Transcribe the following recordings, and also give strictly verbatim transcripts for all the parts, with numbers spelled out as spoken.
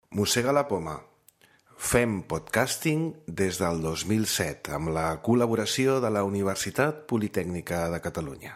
Mossega la poma. Fem podcasting des del dos mil set amb la col·laboració de la Universitat Politècnica de Catalunya.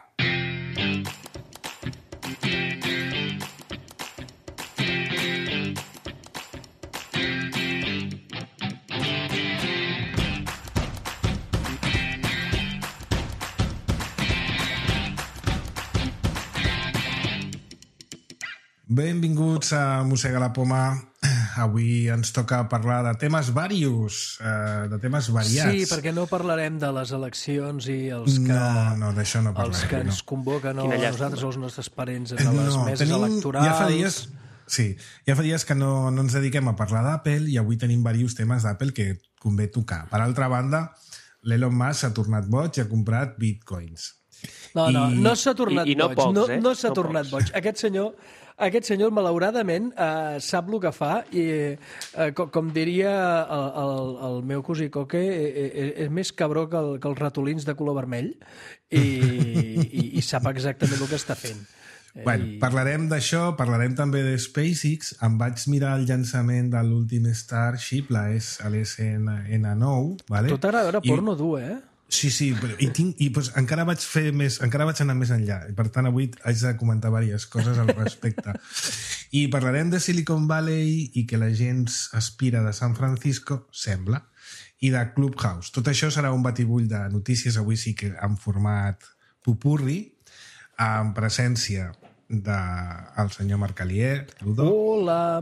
Benvinguts a Mossega la poma. Avui ens toca parlar de temes varios, eh, de temes variats. Sí, perquè no parlarem de les eleccions i els que, no, no, d'això no parlarem, els que ens no. convoquen o nosaltres o els nostres parents a les no, meses tenim, electorals. Ja fa dies, sí, ja fa dies que no, no ens dediquem a parlar d'Apple i avui tenim diversos temes d'Apple que convé tocar. Per altra banda, l'Elon Musk s'ha tornat boig i ha comprat bitcoins. No, no, I... no s'ha tornat I, i no boig. pocs, no, eh? no s'ha no tornat pocs. boig. Aquest senyor... Aquest senyor, malauradament, eh, sap el que fa i, eh, com, com diria el, el, el meu cosí Coque, eh, eh, és més cabró que, el, que els ratolins de color vermell i, i, i sap exactament el que està fent. Bueno, I... parlarem d'això, parlarem també de SpaceX. Em vaig mirar el llançament de l'últim Starship, la S N nou. Vale? Tot ara veure I... porno dur, eh? Sí, sí, però, i, tinc, i pues, encara vaig fer més, encara vaig anar més enllà. I per tant, avui haig de comentar diverses coses al respecte. I parlarem de Silicon Valley i que la gent aspira de San Francisco, sembla, i de Clubhouse. Tot això serà un batibull de notícies, avui sí que en format pupurri, en presència del senyor Marc Alier, Ludo. Hola!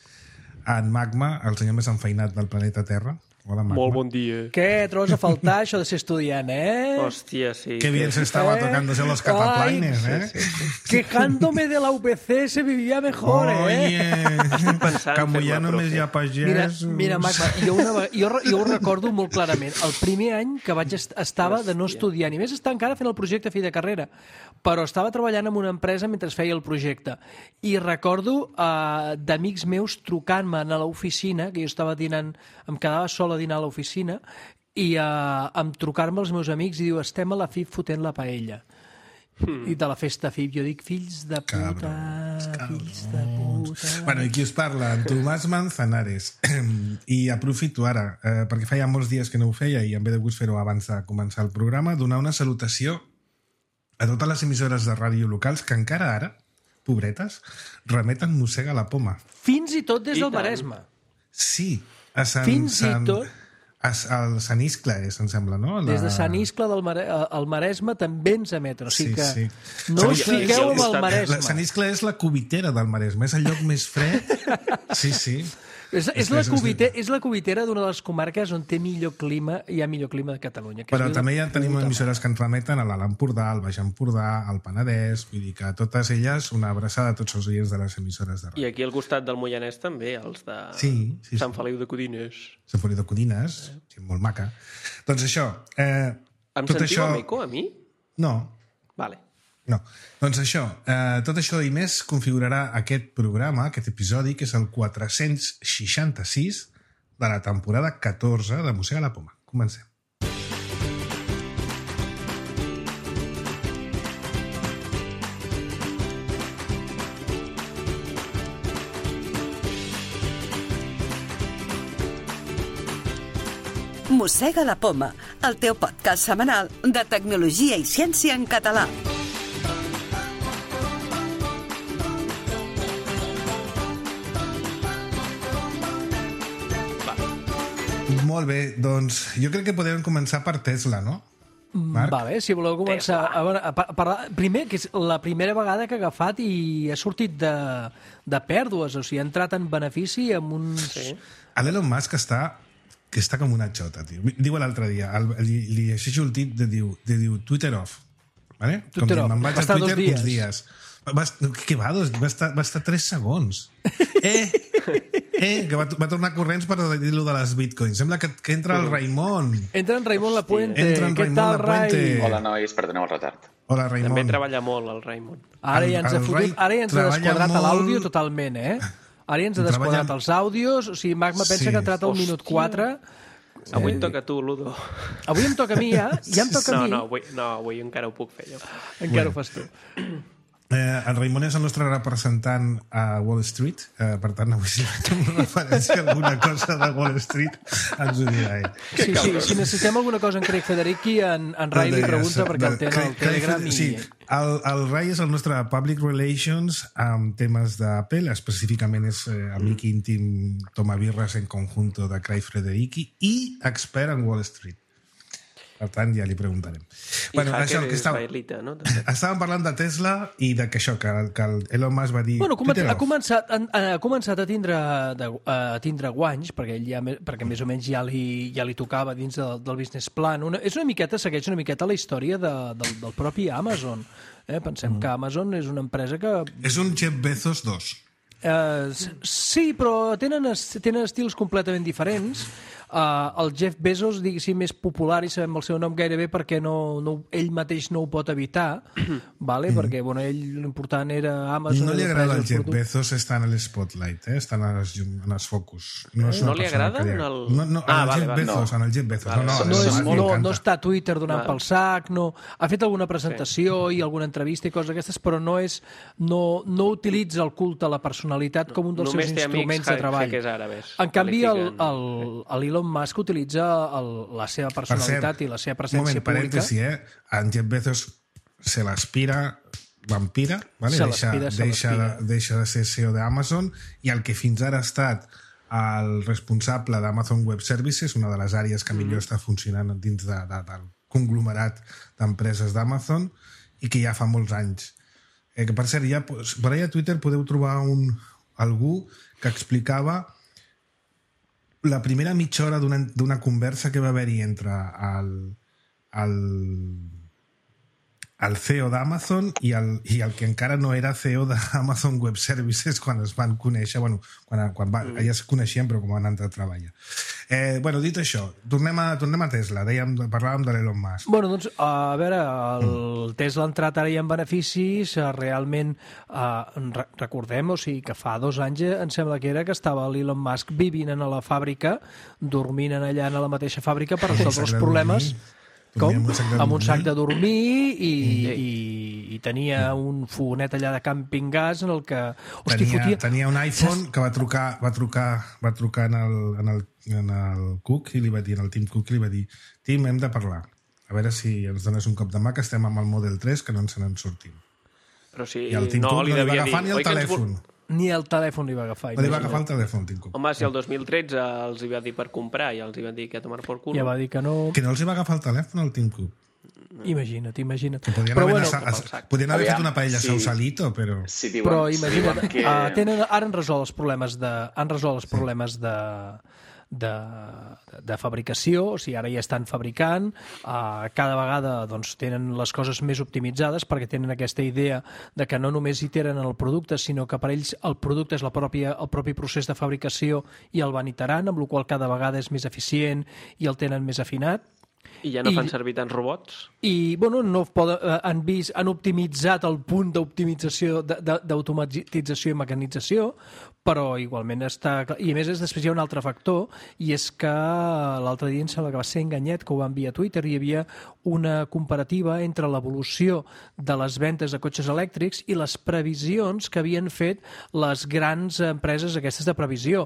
En Magma, el senyor més enfeinat del planeta Terra. Hola, Magma. Molt bon dia. Què? Trobes a faltar això de ser estudiant, eh? Hòstia, sí. Qué bien se estaba Eh? tocándose los cataplaines, ¿eh? Sí, sí, sí. Quejándome de la U P C se vivia mejor, eh? Oye, pensant como fer-la, ja només profe. hi ha pagès... Mira, mira Magma, jo, una, vegada- jo, jo ho recordo molt clarament. El primer any que vaig est estava de no estudiar, ni més estar encara fent el projecte fi de carrera, però estava treballant en una empresa mentre feia el projecte. I recordo eh, d'amics meus trucant-me a l'oficina, que jo estava dinant, em quedava sol a dinar a l'oficina, i uh, em trucar-me els meus amics i diu, estem a la F I B fotent la paella. Hmm. I de la festa F I B jo dic, fills de puta, Cabrons, fills de puta... Bueno, i qui us parla? En Tomàs Manzanares. I aprofito ara, eh, perquè feia molts dies que no ho feia i em ve de gust fer-ho abans de començar el programa, donar una salutació a totes les emissores de ràdio locals que encara ara, pobretes, remeten Mossega la poma. Fins i tot des I del tant. Maresme. Sí, a Sant... Fins i Sant, tot. A, al Sant Iscle, és, em sembla, no? La... Des de Sant Iscle del Mare... al Maresme també ens emeten. O sigui que Sí, sí. no Sant us Iscle fiqueu és- amb el és- Maresme. La, Sant Iscle és la cubitera del Maresme, és el lloc més fred. Sí, sí. És, és, És la que és- cubite, és la cubitera d'una de les comarques on té millor clima, hi ha millor clima de Catalunya. Que Però és també ja la tenim puta emissores que ens remeten a l'Alt Empordà, al Baix Empordà, al Penedès, vull dir que a totes elles una abraçada a tots els oients de les emissores de I ràdio. aquí al costat del Moianès també, els de Sí, sí, Sant sí. Feliu de Codines. Sant Feliu de Codines, sí, molt maca. Doncs això... Eh, Em tot sentiu això... amb eco, a mi? No, Vale. no. Doncs això, eh, tot això i més configurarà aquest programa, aquest episodi, que és el quatre-cents seixanta-sis de la temporada catorze de Mossega la poma. Comencem. Mossega la poma, el teu podcast setmanal de tecnologia i ciència en català. Molt bé, doncs jo crec que podem començar per Tesla, no? Marc? Vale, si voleu començar a, veure, a pa- parlar... Primer, que és la primera vegada que ha agafat i ha sortit de, de pèrdues, o sigui, ha entrat en benefici amb uns... Sí. L'Elon Musk està que està com una xota, tio. Diu l'altre dia, el, li, li llegeixo el tit de diu, de diu Twitter off. Vale? Twitter com off. Me'n vaig Va a estar Twitter dos uns dies. Va, què va? Dos, va, estar, va estar tres segons. Eh, eh, que va, va tornar corrents per dir-lo de les bitcoins. Sembla que, que entra el Raimon. Entra en Raimon Lapuente. Entra en Què Raimon tal, Lapuente. Rai? Hola, nois, perdoneu el retard. Hola, Raimon. També treballa molt el Raimon. Ara El- ja ens ha el fotut, Rai ara ja ens ha treballa desquadrat molt- l'àudio totalment, eh? Ara ja ens ha Treballa- desquadrat els àudios, o sigui, Magma pensa Sí. que ha entrat al Hòstia. minut quatre. Avui et toca a tu, Ludo. Avui em toca a mi, ja? Ja em toca a No, mi? no, avui, no, avui encara ho puc fer jo. Encara ho fas tu. Eh, el Raimon és el nostre representant a Wall Street, eh, per tant, avui si fem una referència a alguna cosa de Wall Street, ens ho dirà ell. Sí, sí, si necessitem alguna cosa en Craig Federici, en, en Rai li pregunta perquè el té en el Telegram i... Sí, el, el Rai és el nostre Public Relations amb temes d'Apple, específicament és eh, amic íntim Tomabirras en conjunto de Craig Federici i expert en Wall Street. Per tant, ja li preguntarem. I bueno, hacker és estava... israelita, no? Estàvem parlant de Tesla i de que això, que, que el Elon Musk va dir... Bueno, ha començat, ha començat a tindre, a tindre guanys, perquè, ell ja, perquè més o menys ja li, ja li tocava dins del, del business plan. Una, és una miqueta, segueix una miqueta la història de, del, del propi Amazon. Eh? Pensem mm. que Amazon és una empresa que... És un Jeff Bezos dos. Uh, sí, però tenen, tenen estils completament diferents. Uh, el Jeff Bezos, diguéssim, més popular i sabem el seu nom gairebé perquè no, no, ell mateix no ho pot evitar, vale? Mm. perquè bueno, ell l'important era Amazon. No li agrada el Jeff producte. Bezos estar en l'spotlight, eh? Estar en els, en els focus. No, no li agrada? En el... No, no, ah, en el vale, Jeff vale, Bezos, no. en el Jeff Bezos. Vale, no, no, no, és, no, no, no està a Twitter donant vale. pel sac, no. Ha fet alguna presentació sí. i alguna entrevista i coses d'aquestes, però no és no, no utilitza el culte a la personalitat com un dels Només seus instruments de treball. Àrabes, en canvi, l'Elon Musk utilitza el, la seva personalitat cert, i la seva presència moment, pública. Parèntesi, eh? En Jeff Bezos se l'aspira vampira, vale? se deixa, se deixa, de, deixa de ser C E O d'Amazon i el que fins ara ha estat el responsable d'Amazon Web Services, una de les àrees que millor mm. està funcionant dins de, de, del conglomerat d'empreses d'Amazon i que ja fa molts anys. Eh, que per cert, ja, per allà a Twitter podeu trobar un, algú que explicava la primera mitja hora d'una conversa que va haver-hi entre el, el, el C E O d'Amazon i el, i el que encara no era C E O d'Amazon Web Services quan es van conèixer, bueno, quan, quan va, mm. ja es coneixien però com van entrar a treballar. Eh, bueno, dit això, tornem a, tornem a Tesla, dèiem, parlàvem de l'Elon Musk. Bueno, doncs, a veure, el mm. Tesla ha entrat ara ja en beneficis, realment, eh, recordem, o sigui, que fa dos anys em sembla que era que estava l'Elon Musk vivint en la fàbrica, dormint allà en la mateixa fàbrica per resoldre els problemes... Com? Amb un sac de dormir i, i, i tenia un fogonet allà de camping gas en el que... Hosti, tenia, fotia... tenia un iPhone que va trucar, va trucar, va trucar en, el, en, el, en el Cook i li va dir, en el Tim Cook li va dir Tim, hem de parlar. A veure si ens dones un cop de mà que estem amb el Model tres que no ens n'en sortim. Però si I el Tim no, Cook li no li va agafar dir, ni el telèfon. Vol... Ni el telèfon li va agafar. No li va agafar el telèfon, Tim Cook. Home, si el dos mil tretze els hi va dir per comprar i els hi va dir que a tomar por culo. Ja va dir que no... Que no els hi va agafar el telèfon al Tim Cook. Imagina't, imagina't. Que podien però haver, bueno, a, podien haver fet una paella sí. Sausalito, però... Sí, diuen, però imagina't, sí, que... uh, tenen, ara han resolt els problemes de, han resolt els problemes de, de, de fabricació, o sigui, ara ja estan fabricant, uh, cada vegada doncs, tenen les coses més optimitzades perquè tenen aquesta idea de que no només iteren en el producte, sinó que per ells el producte és la pròpia, el propi procés de fabricació i el van iterant, amb la qual cosa cada vegada és més eficient i el tenen més afinat. I ja no I, fan servir tants robots? I, bueno, no poden, han vist, han optimitzat el punt d'optimització, d'automatització i mecanització, però igualment està... I a més, és després hi ha un altre factor, i és que l'altre dia em sembla que va ser Enganyet, que ho va enviar a Twitter, hi havia una comparativa entre l'evolució de les ventes de cotxes elèctrics i les previsions que havien fet les grans empreses aquestes de previsió.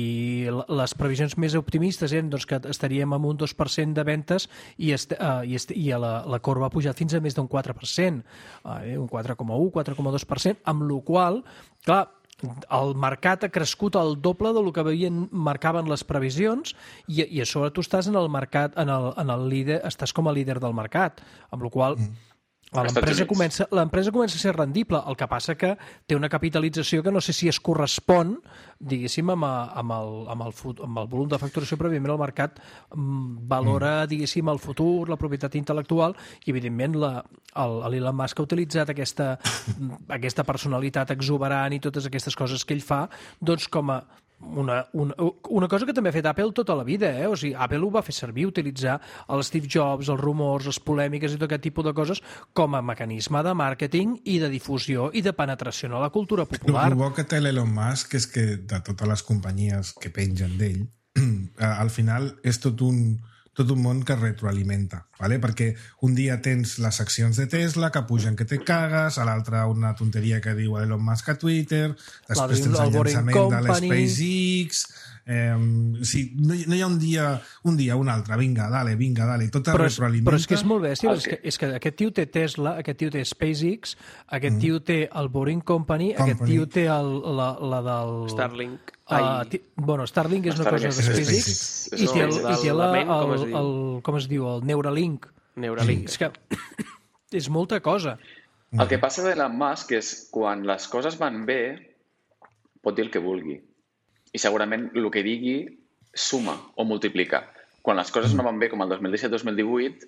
I les previsions més optimistes eren doncs, que estaríem amb un dos per cent de ventes i, est, uh, i, est, i la, la corba ha pujat fins a més d'un quatre per cent, uh, un quatre coma u, quatre coma dos per cent, amb la qual cosa, clar, el mercat ha crescut al doble del que havien, marcaven les previsions i, i a sobre tu estàs en el mercat, en el, en el líder, estàs com a líder del mercat, amb la qual cosa... Mm. L'empresa comença, l'empresa comença a ser rendible, el que passa que té una capitalització que no sé si es correspon, diguéssim, amb, a, amb, el, amb, el, amb el volum de facturació, però evidentment el mercat valora, diguéssim, el futur, la propietat intel·lectual, i evidentment l'Elon Musk ha utilitzat aquesta, aquesta personalitat exuberant i totes aquestes coses que ell fa, doncs com a Una, una, una cosa que també ha fet Apple tota la vida, eh? O sigui, Apple ho va fer servir, utilitzar el Steve Jobs, els rumors, les polèmiques i tot aquest tipus de coses com a mecanisme de màrqueting i de difusió i de penetració a la cultura popular. El bo que té l'Elon Musk és que de totes les companyies que pengen d'ell, al final és tot un, tot un món que retroalimenta, ¿vale? Perquè un dia tens les accions de Tesla que pugen que te cagues, a l'altre una tonteria que diu Elon Musk a Twitter, després tens el llançament de l'SpaceX... Eh, sí, no, hi, no hi ha un dia un dia un altre, vinga, dale, vinga, dale, tot però és, retroalimenta. però és que és molt bèstia, és que, és que aquest tio té Tesla, aquest tio té SpaceX, aquest mm. tio té el Boring Company, Company, aquest tio té el, la, la del... Starlink. Uh, ti, bueno, Starlink és una cosa de SpaceX i té, el, i té la, el, el, el, com es diu, el Neuralink. Neuralink. És que és molta cosa. El que passa de Elon Musk és quan les coses van bé pot dir el que vulgui. I segurament el que digui suma o multiplica. Quan les coses no van bé, com el dos mil disset dos mil divuit,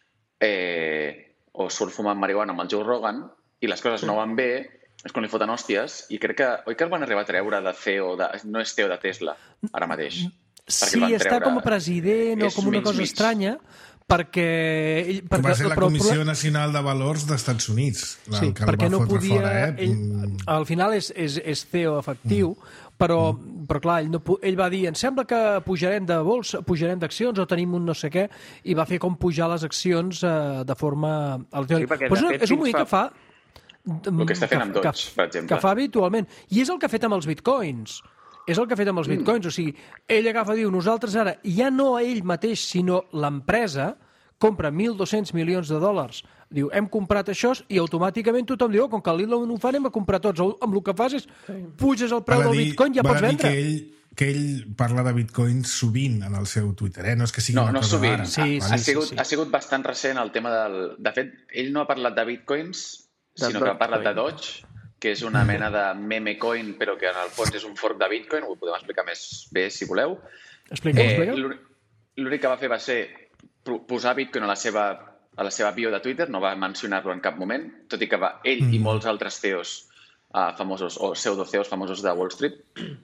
eh, o surt fumant marihuana amb el Joe Rogan, i les coses no van bé, és quan li foten hòsties, i crec que... Oi que el van arribar a treure de C E O, de, no és C E O de Tesla, ara mateix? Sí, està com a president o com una cosa estranya, perquè... Ell, perquè va ser la Comissió però, Nacional de Valors d'Estats Units, la, sí, que el perquè va no fotre podia, fora. Eh? Ell, al final és, és, és C E O efectiu, mm. però, mm. però clar, ell, no, ell va dir, em sembla que pujarem de bolsa, pujarem d'accions o tenim un no sé què, i va fer com pujar les accions eh, de forma... Sí, perquè però és, és un moviment fa... que fa... El que està fent amb Doge, per exemple. Que fa habitualment. I és el que ha fet amb els bitcoins. És el que ha fet amb els bitcoins. Mm. O sigui, ell agafa, diu, nosaltres ara, ja no ell mateix, sinó l'empresa, compra mil dos-cents milions de dòlars. Diu, hem comprat això i automàticament tothom diu, oh, com que l'Elon ho fa, anem a comprar tots. Amb el que fas és, puges el preu del bitcoin i ja pots vendre. Que ell, que ell parla de bitcoins sovint en el seu Twitter, eh? No és que sigui no, una no cosa sovint. d'ara. Sí, ah, sí, ha, sí, sigut, sí. ha sigut bastant recent el tema del... De fet, ell no ha parlat de bitcoins, sinó que ha parlat de Doge, que és una mena de meme coin, però que en el fons és un fork de bitcoin, ho podem explicar més bé si voleu. Explica, eh, explica. L'únic que va fer va ser posar bitcoin a la seva, a la seva bio de Twitter, no va mencionar-lo en cap moment, tot i que va ell mm. i molts altres C E Os uh, famosos, o pseudo-C E Os famosos de Wall Street.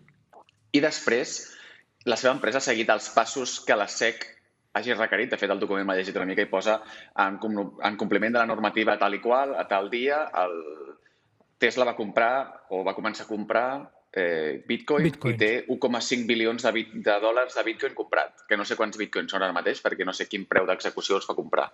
I després, la seva empresa ha seguit els passos que la S E C hagi requerit. De fet, el document m'ha llegit una mica i posa en, en compliment de la normativa tal i qual, a tal dia, el Tesla va comprar o va començar a comprar eh, Bitcoin, Bitcoin i té un coma cinc bilions de, bit, de dòlars de Bitcoin comprat, que no sé quants Bitcoins són ara mateix perquè no sé quin preu d'execució els fa comprar.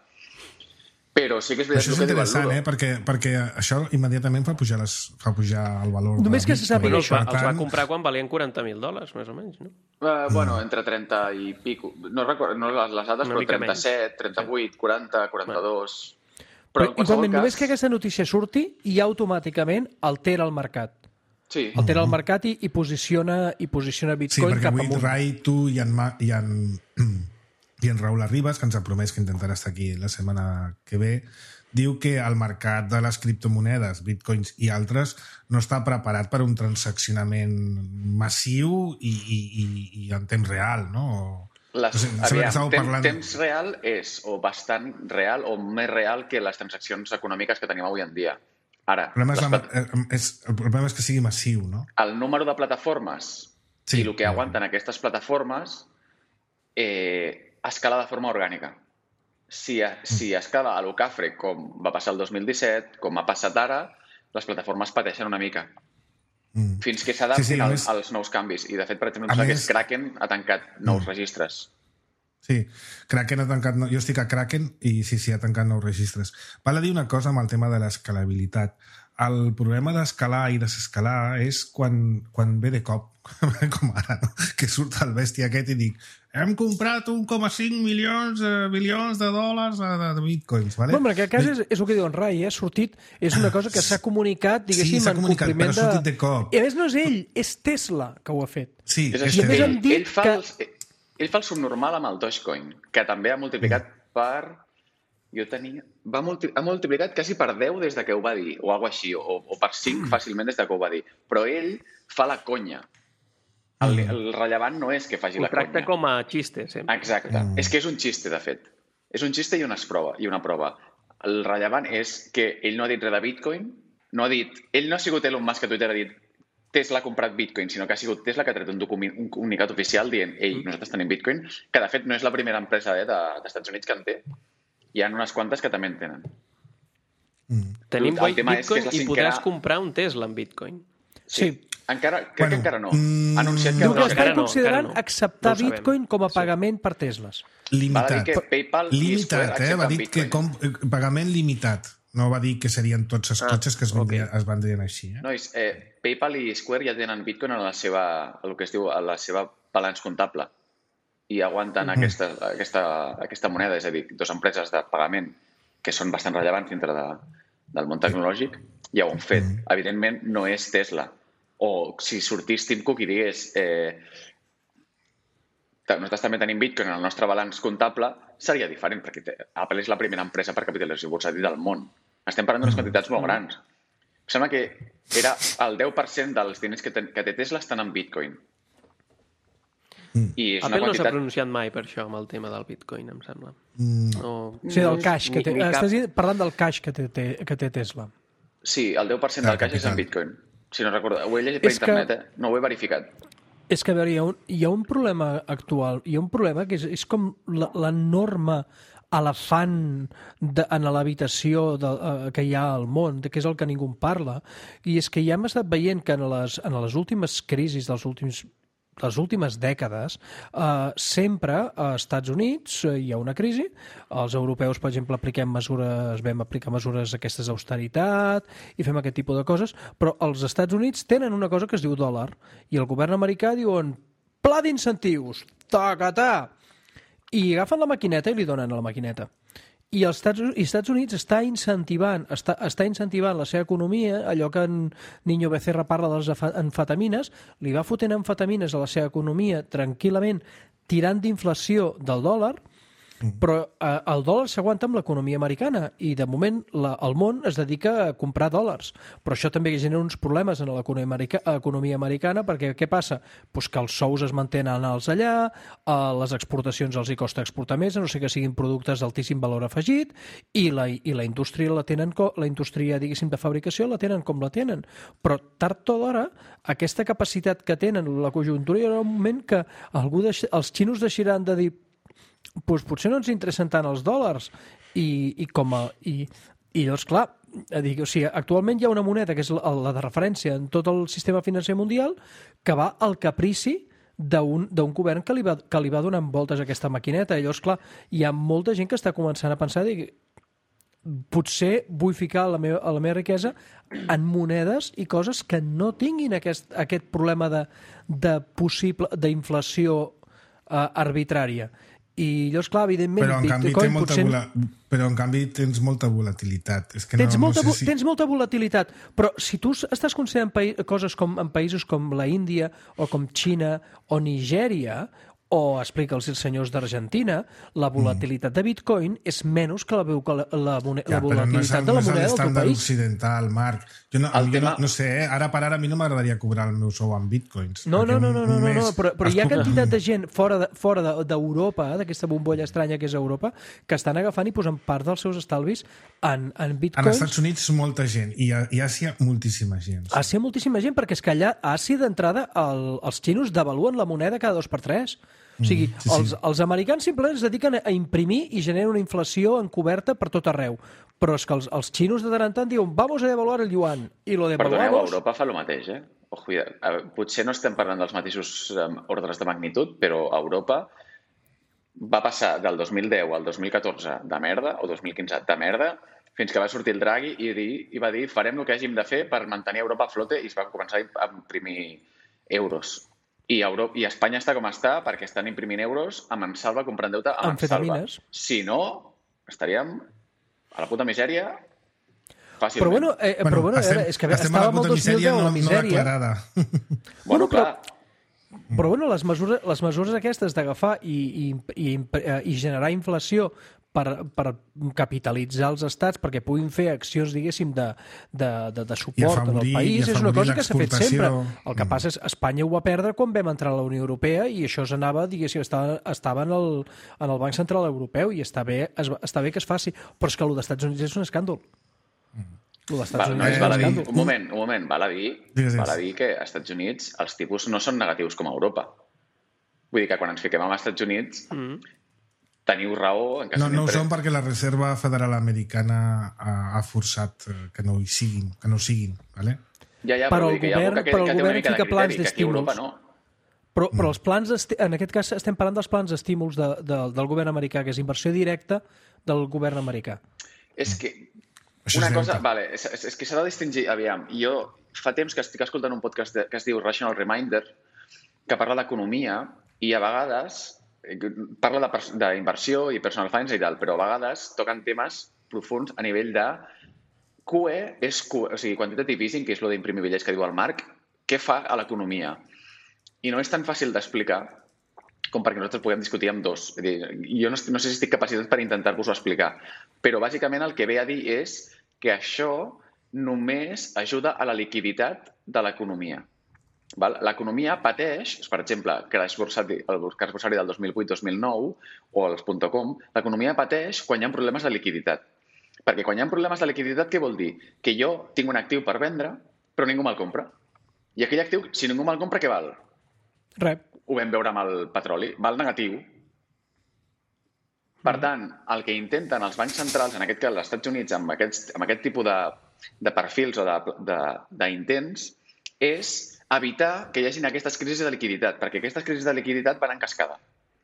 Però sí que és veritat... Això és interessant, eh? Perquè, perquè això immediatament fa pujar, les, fa pujar el valor Només de que se sàpiga bueno, això. Els va, els va comprar quan valien quaranta mil dòlars, més o menys, no? Uh, bueno, entre trenta i pico. No recordo no les, les dades, però trenta-set, trenta-vuit, quaranta, quaranta-dos... Però, però igualment, cas... només que aquesta notícia surti i automàticament altera el mercat. Sí. Altera el mercat i, i, posiciona, i posiciona Bitcoin sí, cap amunt. Sí, perquè avui Rai, tu i en, Ma, i, en, i en Raül Arribas, que ens ha promès que intentarà estar aquí la setmana que ve, diu que el mercat de les criptomonedes, bitcoins i altres, no està preparat per un transaccionament massiu i, i, i, i en temps real, no? Les, o sigui, aviam, temps, parlant... temps real és o bastant real o més real que les transaccions econòmiques que tenim avui en dia. Ara, el problema, és la, és, el problema és que sigui massiu, no? El número de plataformes sí, i el que aguanten aquestes plataformes eh, escala de forma orgànica. Si, si escala a lo cafre, com va passar el dos mil disset, com ha passat ara, les plataformes pateixen una mica. Mm. Fins que s'adaptin sí, sí, als, als nous canvis. I, de fet, per exemple, em més... que Kraken ha tancat nous mm. registres. Sí, Kraken ha tancat... Jo estic a Kraken i sí, sí, ha tancat nous registres. Val a dir una cosa amb el tema de l'escalabilitat. El problema d'escalar i desescalar és quan, quan ve de cop, com ara, no? Que surt el bèstia aquest i dic hem comprat un coma cinc milions de bilions de dòlars de, de bitcoins, vale? Bueno, en aquest cas és, és el que diu en Rai, eh? Ha sortit, és una cosa que s'ha comunicat, diguéssim, sí, s'ha comunicat, en compliment però ha sortit de cop. I a més no és ell, és Tesla que ho ha fet. Sí, és és I a més han dit ell, fa que... els, ell fa el subnormal amb el Dogecoin, que també ha multiplicat mm. per... Jo tenia... Va multi... Ha multiplicat quasi per deu des de que ho va dir, o alguna així, o, o per cinc fàcilment des de que ho va dir. Però ell fa la conya. El, el rellevant no és que faci ho la conya. Ho tracta com a xiste, sempre. Exacte. Mm. És que és un xiste, de fet. És un xiste i una prova. I una prova. El rellevant és que ell no ha dit res de Bitcoin, no ha dit... Ell no ha sigut Elon Musk que a Twitter ha dit Tesla ha comprat Bitcoin, sinó que ha sigut Tesla que ha tret un, document, un comunicat oficial dient ei, nosaltres tenim Bitcoin, que de fet no és la primera empresa eh, dels Estats Units que en té. Hi ha unes quantes que també en tenen. Mm. Tenim Bitcoin i podràs comprar un Tesla en Bitcoin. Sí. Encara, crec Bueno, que encara no. mm, Ha anunciat que Diu que No, estan encara no, considerant encara no. acceptar No ho sabem. Bitcoin com a Sí. pagament per Tesles. Limitat. Va dir que PayPal i limitat, Square eh? Va dir accepten que com, Bitcoin. pagament limitat. No va dir que serien tots els Ah, cotxes que es, ok. vendrien, es vendrien així. Eh? Nois, eh, PayPal i Square ja tenen Bitcoin a la seva, a el que es diu, a la seva balanç comptable i aguanten Mm. aquesta, aquesta, aquesta moneda, és a dir, dues empreses de pagament que són bastant rellevants dintre de, del món tecnològic, ja ho han fet. Mm. Evidentment, no és Tesla. O si sortís Tim Cook i digués eh, nosaltres també tenim Bitcoin en el nostre balanç comptable, seria diferent, perquè té- Apple és la primera empresa per capitalització bursàtil del món. Estem parlant d'unes quantitats molt grans. Em sembla que era el deu per cent dels diners que, ten, que té Tesla estan en Bitcoin. I és una Apple no s'ha quantitat... pronunciat mai per això, amb el tema del Bitcoin, em sembla. Mm. No. O sigui, del cash que Ni- té. ni cap- Estàs parlant del cash que té, té, que té Tesla. Sí, el deu per cent Del del caix és en capital. Bitcoin. Si no recordo. Ho he llegit per És que- internet, eh? No ho he verificat. És que, a veure, hi ha un, hi ha un problema actual, hi ha un problema que és, és com la- l'enorme elefant de, en l'habitació de, uh, que hi ha al món, de que és el que ningú en parla, i és que ja hem estat veient que en les, en les últimes crisis dels últims les últimes dècades, eh, sempre a Estats Units eh, hi ha una crisi. Els europeus, per exemple, apliquem mesures, vam aplicar mesures aquestes d'austeritat i fem aquest tipus de coses, però els Estats Units tenen una cosa que es diu dòlar i el govern americà diuen pla d'incentius, tacatà, i agafen la maquineta i li donen a la maquineta. I els Estats, i Estats Units està incentivant, està, està incentivant la seva economia, allò que en Niño Becerra parla de les afa- amfetamines, li va fotent amfetamines a la seva economia tranquil·lament, tirant d'inflació del dòlar, però eh, el dòlar s'aguanta amb l'economia americana i de moment la, el món es dedica a comprar dòlars, però això també genera uns problemes en l'economia america, economia americana perquè què passa? Pues que els sous es mantenen alts allà, eh, les exportacions els hi costa exportar més, a no sé que siguin productes d'altíssim valor afegit i la, i la indústria la tenen co, la indústria diguéssim de fabricació la tenen com la tenen, però tard o d'hora aquesta capacitat que tenen la conjuntura hi haurà un moment que algú deix, els xinos deixaran de dir pues potser no ens interessen tant els dòlars i, i com a... I, i llavors, clar, dic, o sigui, actualment hi ha una moneda que és la, la de referència en tot el sistema financer mundial que va al caprici d'un d'un govern que li, va, que li va donant voltes a aquesta maquineta. I llavors, clar, hi ha molta gent que està començant a pensar dir, potser vull ficar la meva, la meva riquesa en monedes i coses que no tinguin aquest, aquest problema de, de possible d'inflació eh, arbitrària. I llavors, clar, evidentment, Però en canvi, té Bitcoin molta potser... vola... però en canvi tens molta volatilitat. És que Tens, no, molta, no vo- sé si... tens molta volatilitat, però si tu estàs considerant paï- coses com en països com la Índia o com Xina o Nigèria, o explica'ls els senyors d'Argentina, la volatilitat de Bitcoin és menys que la, la, la, la, Ja, la però no és, volatilitat el- de no la és moneda del teu l'estàndard país. occidental, Marc. Jo, no, El jo tema- no, no sé, eh? Ara per ara a mi no m'agradaria cobrar el meu sou en bitcoins. No, no, perquè no, un- no, un no, no, mes no, però, però es hi ha puc- quantitat de gent fora de- fora de- d'Europa, de, d'aquesta bombolla estranya que és Europa, que estan agafant i posant part dels seus estalvis en, en En bitcoins. els Estats Units molta gent i a, i a Àsia moltíssima gent. A Àsia moltíssima gent, perquè és que allà a Àsia d'entrada el, els xinos devaluen la moneda cada dos per tres. O sigui, sí, sí. els, els americans simplement es dediquen a imprimir i generen una inflació encoberta per tot arreu. Però és que els, els xinos de tant en tant diuen vamos a devaluar el yuan. I lo Perdoneu, devaluamos... Europa fa el mateix, eh? Ojo, cuida. A veure, potser no estem parlant dels mateixos um, ordres de magnitud, però a Europa va passar del dos mil deu al dos mil catorze de merda, o dos mil quinze de merda, fins que va sortir el Draghi i, dir, i va dir farem el que hàgim de fer per mantenir Europa a flote i es va començar a imprimir euros. I, Europa, I Espanya està com està perquè estan imprimint euros a Mansalva comprant deute a Mansalva. Amfetamines. Si no, estaríem a la puta misèria fàcilment. Però bueno, eh, però bueno estem, era, és que estem a la estàvem el puta dos mil misèria deu a no, la no misèria. declarada. Bueno, Bueno, però- clar, Però bueno, les mesures, les mesures aquestes d'agafar i, i, i, i generar inflació per, per capitalitzar els estats perquè puguin fer accions, diguéssim, de, de, de, de suport en el afavorir- país, i és una afavorir cosa que s'ha fet sempre. l'exportació. El que passa és que Espanya ho va perdre quan vam entrar a la Unió Europea i això s'anava, diguéssim, estava, estava en, el, en el Banc Central Europeu i està bé, es, està bé que es faci, però és que el dels Estats Units és un escàndol. El dels Estats val, no, Units és, és val un a dir, escàndol. un moment, un moment, val a dir, Digues, val a digues. dir que als Estats Units els tipus no són negatius com a Europa. Vull dir que quan ens fiquem als Estats Units Mm. teniu raó en que No, són no ho impre- són perquè la Reserva Federal Americana ha, ha forçat eh, que no hi siguin, que no siguin, ¿vale? Ja, ja, però però, el que hi ha govern, algú que, però que el té una govern mica de fica plans criteri, que aquí a Europa d'estímuls. no. Però, però els plans, en aquest cas estem parlant dels plans d'estímuls de, de, del govern americà, que és inversió directa del govern americà. És que Això una és cosa, deute. vale, és, és, és que s'ha de distingir, aviam, jo fa temps que estic escoltant un podcast de, que es diu Rational Reminder, que parla d'economia i a vegades eh, parla de pers- d'inversió i personal finance i tal, però a vegades toquen temes profuns a nivell de Q E és Q E, o sigui, quantitative easing, que és el d'imprimir bitllets que diu el Marc, què fa a l'economia? I no és tan fàcil d'explicar com perquè nosaltres puguem discutir amb dos. És dir, jo no, no sé si estic capacitat per intentar-vos-ho explicar, però bàsicament el que ve a dir és que això només ajuda a la liquiditat de l'economia. Val? L'economia pateix, per exemple, crash borsari, el crash borsari del dos mil vuit dos mil nou o els .com, l'economia pateix quan hi ha problemes de liquiditat. Perquè quan hi ha problemes de liquiditat, què vol dir? Que jo tinc un actiu per vendre, però ningú me'l compra. I aquell actiu, si ningú me'l compra, què val? Rep. Ho vam veure amb el petroli, val negatiu. Per tant, el que intenten els bancs centrals, en aquest cas als Estats Units, amb, aquests, amb aquest tipus de, de perfils o d'intents, és evitar que hi hagin aquestes crisis de liquiditat, perquè aquestes crisis de liquiditat van en cascada.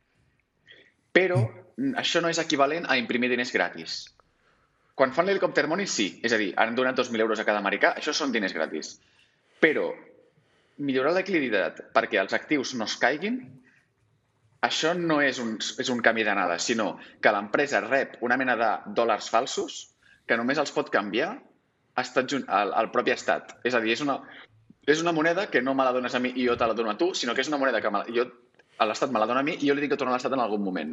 Però això no és equivalent a imprimir diners gratis. Quan fan l'helicòpter money, sí. És a dir, han donat dos mil euros a cada americà, això són diners gratis. Però millorar la liquiditat perquè els actius no es caiguin, això no és un, és un canvi d'anada, sinó que l'empresa rep una mena de dòlars falsos que només els pot canviar al, al propi estat. És a dir, és una, és una moneda que no me la dones a mi i jo te la dono a tu, sinó que és una moneda que me, jo, l'estat me la dona a mi i jo li dic que torna a l'estat en algun moment.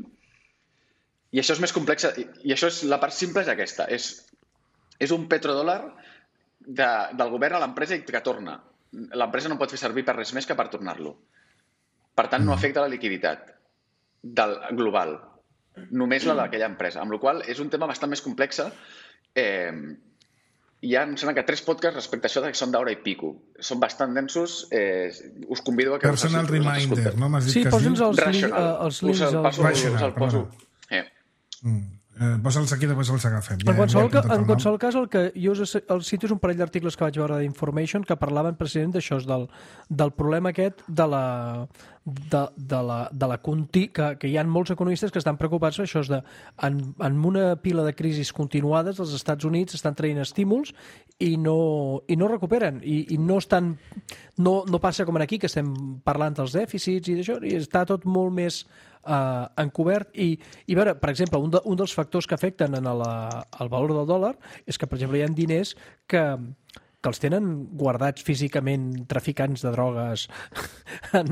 I això és més complex, i, i això és la part simple és aquesta. És, és un petrodòlar de, del govern a l'empresa i que torna. L'empresa no pot fer servir per res més que per tornar-lo. Per tant, no afecta la liquiditat del global. Només la d'aquella empresa. Amb la qual cosa és un tema bastant més complex. Eh, hi ha, em sembla que tres podcasts respecte a això que són d'hora i pico. Són bastant densos. Eh, us convido a que... Personal us, Reminder, us no m'has dit Sí, que es posa'ns diu? els, li, Rational. uh, els links. Us el Al... passo, Rational, us el poso. Eh. Mm. Eh, Posa'ls aquí, després els agafem. En qualsevol, ja ca, en qualsevol cas, el que jo us els cito és un parell d'articles que vaig veure d'Information que parlaven precisament d'això, del, del problema aquest de la, de, de la, de la conti, que, que hi ha molts economistes que estan preocupats per això, és de, en, en una pila de crisis continuades, els Estats Units estan traient estímuls i no, i no recuperen, i, i no estan, no, no passa com aquí, que estem parlant dels dèficits i d'això, i està tot molt més Uh, encobert i, i veure, per exemple, un, de, un dels factors que afecten en la, el valor del dòlar és que, per exemple, hi ha diners que, que els tenen guardats físicament traficants de drogues en,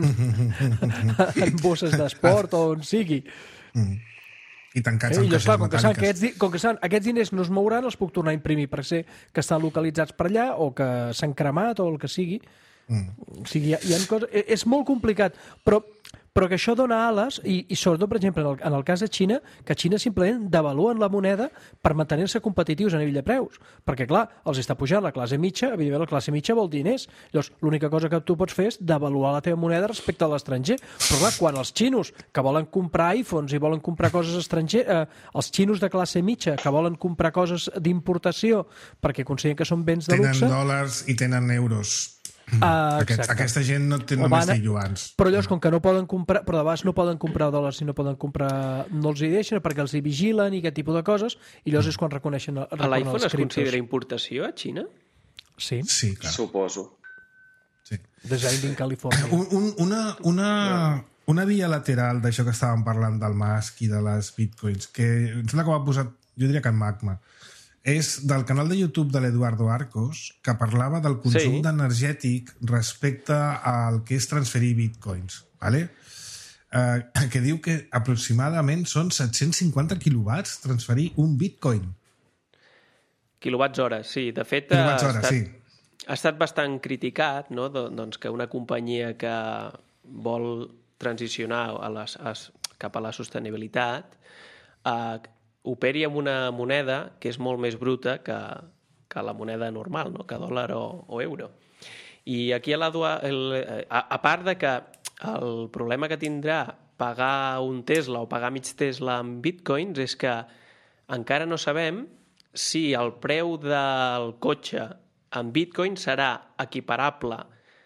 en bosses d'esport o on sigui. Mm. I tancats Eh, en i llavors, clar, caixes com que, saben que metàl·liques. aquests, com que saben, aquests diners no es mouran, els puc tornar a imprimir per ser que estan localitzats per allà o que s'han cremat o el que sigui. Mm. O sigui, hi ha, hi ha coses... És molt complicat, però però que això dona ales, i, i sobretot, per exemple, en el, en el cas de Xina, que Xina simplement devaluen la moneda per mantenir-se competitius a nivell de preus. Perquè, clar, els està pujant la classe mitja, evidentment la classe mitja vol diners. Llavors, l'única cosa que tu pots fer és devaluar la teva moneda respecte a l'estranger. Però, clar, quan els xinos que volen comprar iPhones i volen comprar coses estrangeres, eh, els xinos de classe mitja que volen comprar coses d'importació perquè consideren que són béns de Tenen luxe... dòlars i tenen euros. Uh, Aquest, aquesta gent no té, només té yuans. Però llavors, com que no poden comprar, però de vegades no poden comprar dòlars i no poden comprar, no els hi deixen perquè els hi vigilen i aquest tipus de coses, i llavors és quan reconeixen, reconeixen L'iPhone els es criptos. considera importació a Xina? Sí, Sí, clar. Suposo. Sí. design in California. Un, un, una, una, una via lateral d'això que estàvem parlant del Musk i de les bitcoins, que em sembla que ho ha posat, jo diria que en Magma, és del canal de YouTube de l'Eduardo Arcos, que parlava del consum Sí. energètic respecte al que és transferir bitcoins, ¿vale? Eh, que diu que aproximadament són set-cents cinquanta quilowatts transferir un bitcoin. Quilowatts hora, sí. De fet, Quilowatts ha, hora, estat, sí. ha estat bastant criticat, no? Do- doncs que una companyia que vol transicionar a les, a, cap a la sostenibilitat eh, operi amb una moneda que és molt més bruta que, que la moneda normal, no? Que dòlar o, o euro. I aquí, a, el, a, a part de que el problema que tindrà pagar un Tesla o pagar mig Tesla en bitcoins és que encara no sabem si el preu del cotxe en Bitcoin serà equiparable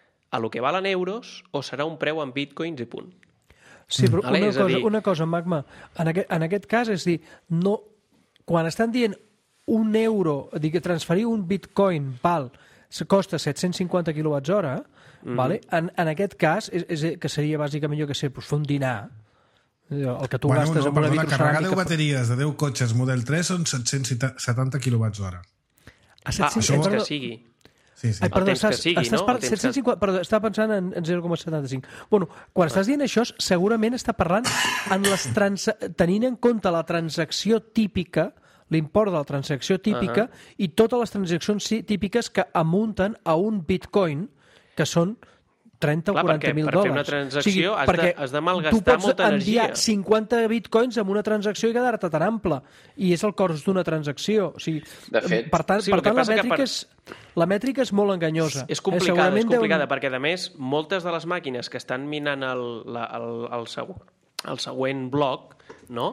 a lo que valen euros o serà un preu en Bitcoins i punt. Sí, però Vale, una, és a cosa, dir- una cosa, Magma, en aquest, en aquest cas, és dir, no, quan estan dient un euro, dir que transferir un bitcoin val, costa set-cents cinquanta quilowatts hora, mm. vale? en, en aquest cas, és, és, que seria bàsicament, jo que sé, doncs fer un dinar, el que tu Bueno, gastes no, amb una perdona, carregar deu vitroceràmica... bateries de deu cotxes Model tres són set-cents setanta quilowatts hora. A Ah, set-cents, el temps perdó, que sigui. Sí, sí. Ai, perdó, temps que estàs, sigui, estàs no? par... El temps que- set cents cinquanta, perdó, estava pensant en, en zero coma setanta-cinc. Bueno, quan estàs dient això, segurament està parlant en les trans... tenint en compte la transacció típica, l'import de la transacció típica, uh -huh. i totes les transaccions sí- típiques que amunten a un bitcoin, que són trenta Clar, o quaranta perquè mil per dòlars. fer una transacció has de- perquè has de malgastar tu pots molta enviar energia. cinquanta bitcoins amb una transacció i quedar-te tan ample. I és el cost d'una transacció. O sigui, De fet, per tant, sí, per el que tant la, passa que mètrica per- és, la mètrica és molt enganyosa. És Eh, complicada, segurament és complicada, deuen- perquè a més, moltes de les màquines que estan minant el, la, el, el, següent, el següent bloc, no?,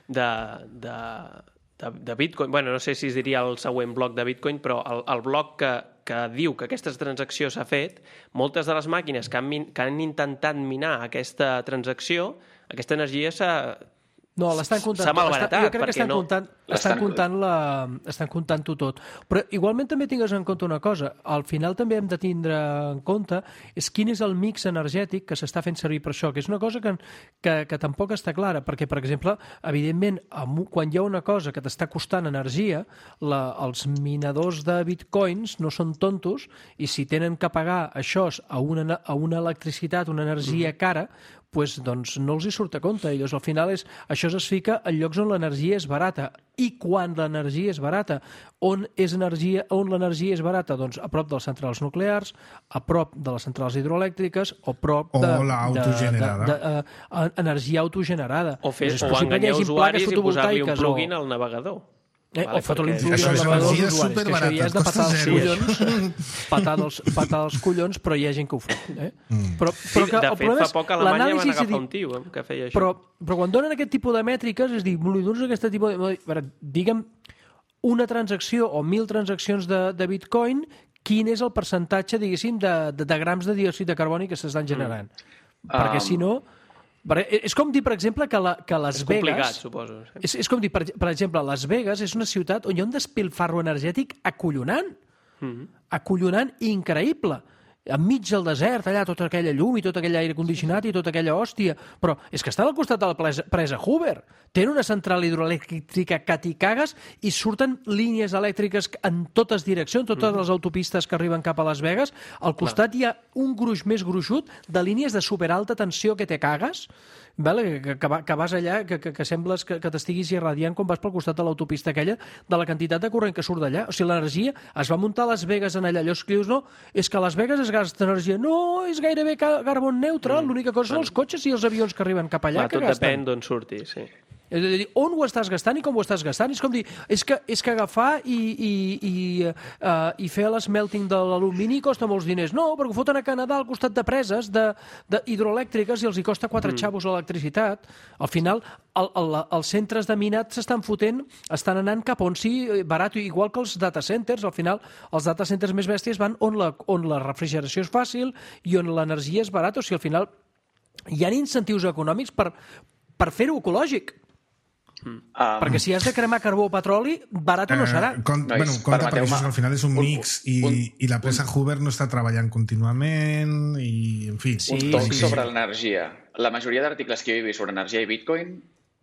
de, de, de, de Bitcoin, bueno, no sé si es diria el següent bloc de Bitcoin, però el, el bloc que, que diu que aquesta transacció s'ha fet, moltes de les màquines que han, min, que han intentat minar aquesta transacció, aquesta energia s'ha... No, l'estan comptant. S'ha malbaratat, Està- jo crec que perquè estan no- comptant, estan l'estan- comptant la, estan comptant-ho tot. Però igualment també tingues en compte una cosa. Al final també hem de tindre en compte és quin és el mix energètic que s'està fent servir per això, que és una cosa que, que, que tampoc està clara, perquè, per exemple, evidentment, amb, quan hi ha una cosa que t'està costant energia, la, els minadors de bitcoins no són tontos i si tenen que pagar això a una, a una electricitat, una energia mm. cara, pues, doncs no els hi surt a compte. I llavors, al final, és, això es fica en llocs on l'energia és barata. I quan l'energia és barata? On és energia, on l'energia és barata? Doncs a prop de les centrals nuclears, a prop de les centrals hidroelèctriques o a prop O de... l'autogenerada. De, de, de, uh, energia autogenerada. O, fer, Doncs és o possible que hi enganyar hagi usuaris plaques i posar-li un fotovoltaiques plugin o... al navegador. Eh, Vale, o fotre-li un perquè- plugin Això al és navegador energia als usuaris, que això ja és de superbarata, patar els costa collons, patar els, patar els collons, però hi ha gent que ho fa. Eh? Mm. Però, Sí, però que de el fet, problema fa és poc a Alemanya l'anàlisi van és a agafar dir, un tio eh, que feia això. però, però quan donen aquest tipus de mètriques, és dir, li dones aquest tipus de... A veure, digue'm una transacció o mil transaccions de, de bitcoin, quin és el percentatge, diguéssim, de, de, de grams de diòxid de carboni que s'estan generant? Mm. Perquè, Um, si no... perquè És com dir, per exemple, que, la, que Las És complicat, Vegas... suposo. Sí. És, és com dir, per, per exemple, Las Vegas és una ciutat on hi ha un despilfarro energètic acollonant. Mm -hmm. Acollonant i increïble. Enmig del desert, allà, tota aquella llum i tot aquell aire condicionat i tota aquella hòstia. Però és que estan al costat de la presa, presa Hoover. Tenen una central hidroelèctrica que t'hi cagues i surten línies elèctriques en totes direccions, totes mm. les autopistes que arriben cap a Las Vegas. Al costat Clar. hi ha un gruix més gruixut de línies de superalta tensió que te cagues, vale? que, que, que vas allà, que, que, que sembles que, que t'estiguis irradiant quan vas pel costat de l'autopista aquella, de la quantitat de corrent que surt d'allà. O sigui, l'energia es va muntar a Las Vegas en allà. Allò que dius, no, és que a Las Vegas es gasta energia. No, és gairebé carbon neutre. Mm. L'única cosa són els cotxes i els avions que arriben cap allà. Clar, que tot gasten. depèn d'on surti, sí. És a dir, on ho estàs gastant i com ho estàs gastant. És com dir, és que, és que agafar i, i, i, uh, i fer l'esmelting de l'alumini costa molts diners. No, perquè ho foten a Canadà al costat de preses de, de hidroelèctriques i els hi costa quatre mm. xavos l'electricitat. Al final, el, el, els centres de minat s'estan fotent, estan anant cap on sí, barat, igual que els data centers. Al final, els data centers més bèsties van on la, on la refrigeració és fàcil i on l'energia és barata. O sigui, al final, hi ha incentius econòmics per, per fer-ho ecològic. Um, Perquè si has de cremar carbó o petroli, barat no serà. Eh, con, Nois, bueno, compte, perquè permeteu-me això al final és un un- mix i, un- i la presa Hoover no està treballant contínuament i, en fi... Sí, un toc sí, sobre sí. l'energia. La majoria d'articles que jo he vist sobre energia i Bitcoin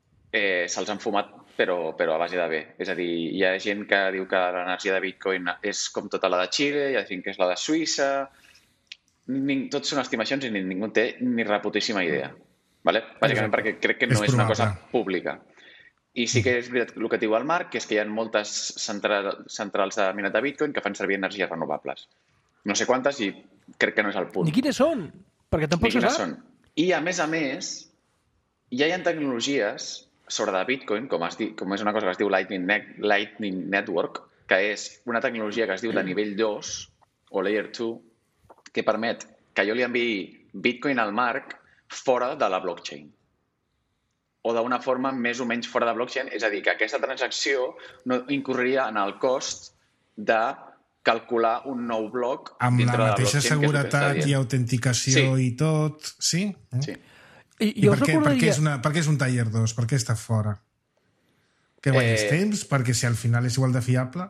eh, se'ls han fumat, però, però a base de bé. És a dir, hi ha gent que diu que l'energia de Bitcoin és com tota la de Xile, hi ha gent que és la de Suïssa... Ning, tots són estimacions i ningú té ni reputíssima idea. Vale? Bàsicament perquè crec que no És és, una probable. cosa pública. I sí que és veritat el que diu el Marc, que és que hi ha moltes central, centrals de minat de Bitcoin que fan servir energies renovables. No sé quantes i crec que no és el punt. Ni quines són, perquè tampoc Ni se quines sap. són. I, a més a més, ja hi ha tecnologies sobre de Bitcoin, com, es di, com és una cosa que es diu Lightning, ne Lightning Network, que és una tecnologia que es diu de nivell dos, o Layer dos, que permet que jo li enviï Bitcoin al Marc fora de la blockchain. O d'una forma més o menys fora de blockchain, és a dir, que aquesta transacció no incorreria en el cost de calcular un nou bloc amb dintre la de la mateixa blockchain, que és el que està seguretat dient. i autenticació Sí. i tot, sí? Sí. I, I jo per us què, per, què recordaria... és una, per què és un taller dos? Per què està fora? Que guanyes Eh, temps? Perquè si al final és igual de fiable?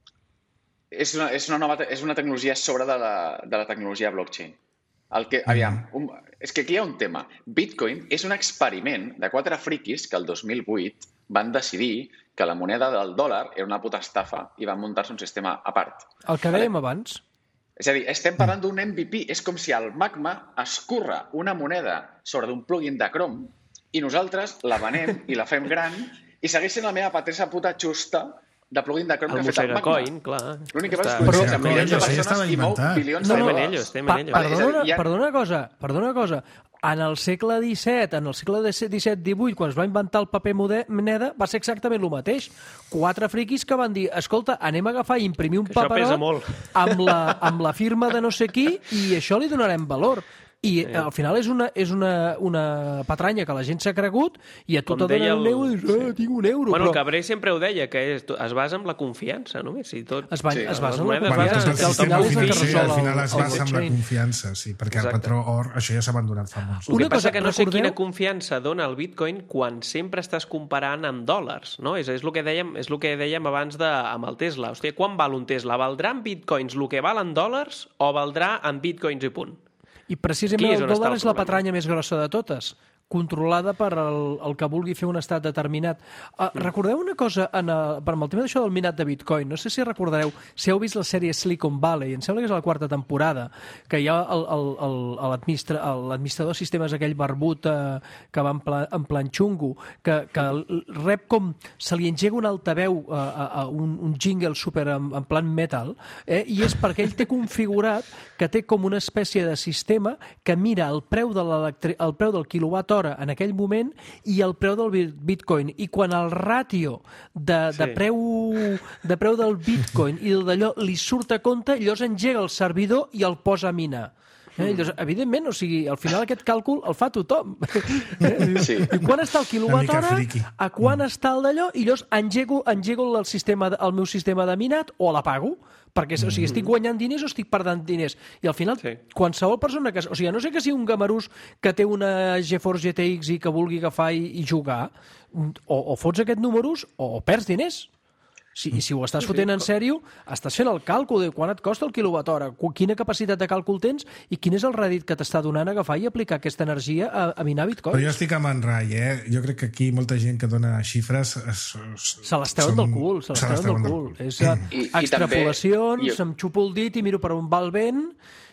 És una, és una, nova, te- és una tecnologia sobre de la, de la tecnologia blockchain. El que, aviam, un, és que aquí hi ha un tema. Bitcoin és un experiment de quatre friquis que el dos mil vuit van decidir que la moneda del dòlar era una puta estafa i van muntar-se un sistema a part. El que dèiem abans. És a dir, estem parlant d'un M V P. És com si al Magma escurra una moneda sobre d'un plugin de Chrome i nosaltres la venem i la fem gran i segueix sent la meva patessa puta xusta de plugin de Chrome El que ha fet el Magma. Mosegacoin, clar. L'únic que passa Està- és que Però- utilitza milions de Però- això ja estava persones i mou inventat. bilions No, de no, Estem en dòlars. ello, estem Pa en ello. Vale, és a perdona, dir, hi ha- perdona una cosa, perdona una cosa. En el segle disset, en el segle disset divuit, quan es va inventar el paper mode- moneda, va ser exactament el mateix. Quatre friquis que van dir, escolta, anem a agafar i imprimir un Que això paperot pesa molt. amb la, amb la firma de no sé qui i això li donarem valor. I eh. al final és una, és una, una patranya que la gent s'ha cregut i a tu Com te deia donen un el- euro i dius, eh, tinc un euro. Bueno, el però Cabré sempre ho deia, que és, es basa en la confiança, només. Si tot... es, va, Sí, es basa les en la monedes Bueno, confiança, tot el que al sistema final és el que financer resol al final el, es el basa en la blockchain. confiança, sí, perquè el Exacte. patró or, això ja s'ha abandonat fa molts. El que Una passa cosa, que no sé recordeu- quina confiança dona el Bitcoin quan sempre estàs comparant amb dòlars, no? És, és, el, que dèiem, és el que dèiem abans de, amb el Tesla. Hòstia, quan val un Tesla? Valdrà en bitcoins el que val en dòlars o valdrà en bitcoins i punt? I precisament Aquí és el on està dòlar el és la problema. patranya més grossa de totes, controlada per el, el que vulgui fer un estat determinat. Uh, Mm. recordeu una cosa en el, per amb el tema d'això del minat de Bitcoin, no sé si recordareu, si heu vist la sèrie Silicon Valley, em sembla que és la quarta temporada, que hi ha el- el- el- el- l'administra- l'administrador de sistemes aquell barbut eh, que va en plan, en plan xungo, que, que l- rep com se li engega un altaveu a, a, a un, un jingle super en, en plan metal, eh, i és perquè ell té configurat que té com una espècie de sistema que mira el preu de l'electri- el preu del quilowatt hora en aquell moment i el preu del bi- bitcoin. I quan el ràtio de, de, Sí. preu, de preu del bitcoin i el d'allò li surt a compte, llavors engega el servidor i el posa a minar. Eh? Llavors, evidentment, o sigui, al final aquest càlcul el fa tothom. Eh? Sí. I quan està el quilowatt mica hora, friqui. a quan està el d'allò, i llavors engego, engego el, sistema, de- el meu sistema de minat o l'apago, perquè o sigui, estic guanyant diners o estic perdent diners. I al final, Sí. qualsevol persona que... O sigui, a no sé que sigui un gamarús que té una GeForce G T X i que vulgui agafar i, i jugar, o, o fots aquest números o, o perds diners. Si, I si ho estàs fotent en sèrio, estàs fent el càlcul de quan et costa el quilowatt hora, qu- quina capacitat de càlcul tens i quin és el rèdit que t'està donant agafar i aplicar aquesta energia a, a minar bitcoins. Però jo estic amb en Rai, eh? Jo crec que aquí molta gent que dona xifres... Es, es, Se les teuen del cul, se les teuen del cul. És uh, I- i extrapolacions, també- jo- em xupo el dit i miro per on va el vent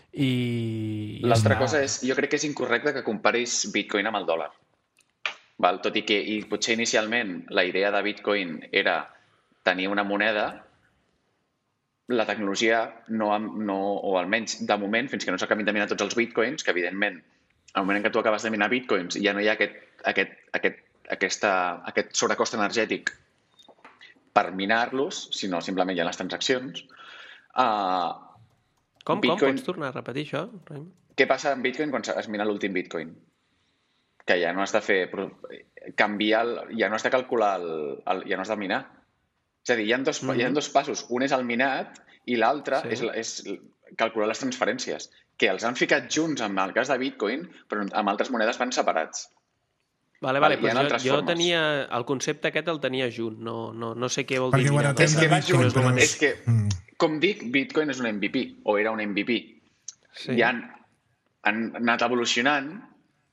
i... i L'altra ja està. cosa és, jo crec que és incorrecte que comparis Bitcoin amb el dòlar. Val? Tot i que i potser inicialment la idea de Bitcoin era tenir una moneda, la tecnologia, no, no, o almenys de moment, fins que no s'acabin de minar tots els bitcoins, que evidentment, al moment en què tu acabes de minar bitcoins, ja no hi ha aquest, aquest, aquest, aquesta, aquest sobrecost energètic per minar-los, sinó simplement hi ha les transaccions. Uh, Com, Bitcoin- com? Pots tornar a repetir això, Raim? Què passa amb Bitcoin quan es mina l'últim Bitcoin? Que ja no has de fer... canviar... El, ja no has de calcular... El, el, ja no has de minar. És a dir, hi ha dos, mm -hmm. hi ha dos passos. Un és el minat i l'altre Sí. és, és calcular les transferències, que els han ficat junts en el cas de Bitcoin, però amb altres monedes van separats. Vale, Vale, vale, hi ha però jo, altres jo formes. tenia... El concepte aquest el tenia junt. No, no, no sé què vol Perquè dir. mirar. baratem És de que va Bitcoin, junt, però no és que, Mm. com dic, Bitcoin és un M V P, o era un M V P. Sí. I han, han anat evolucionant.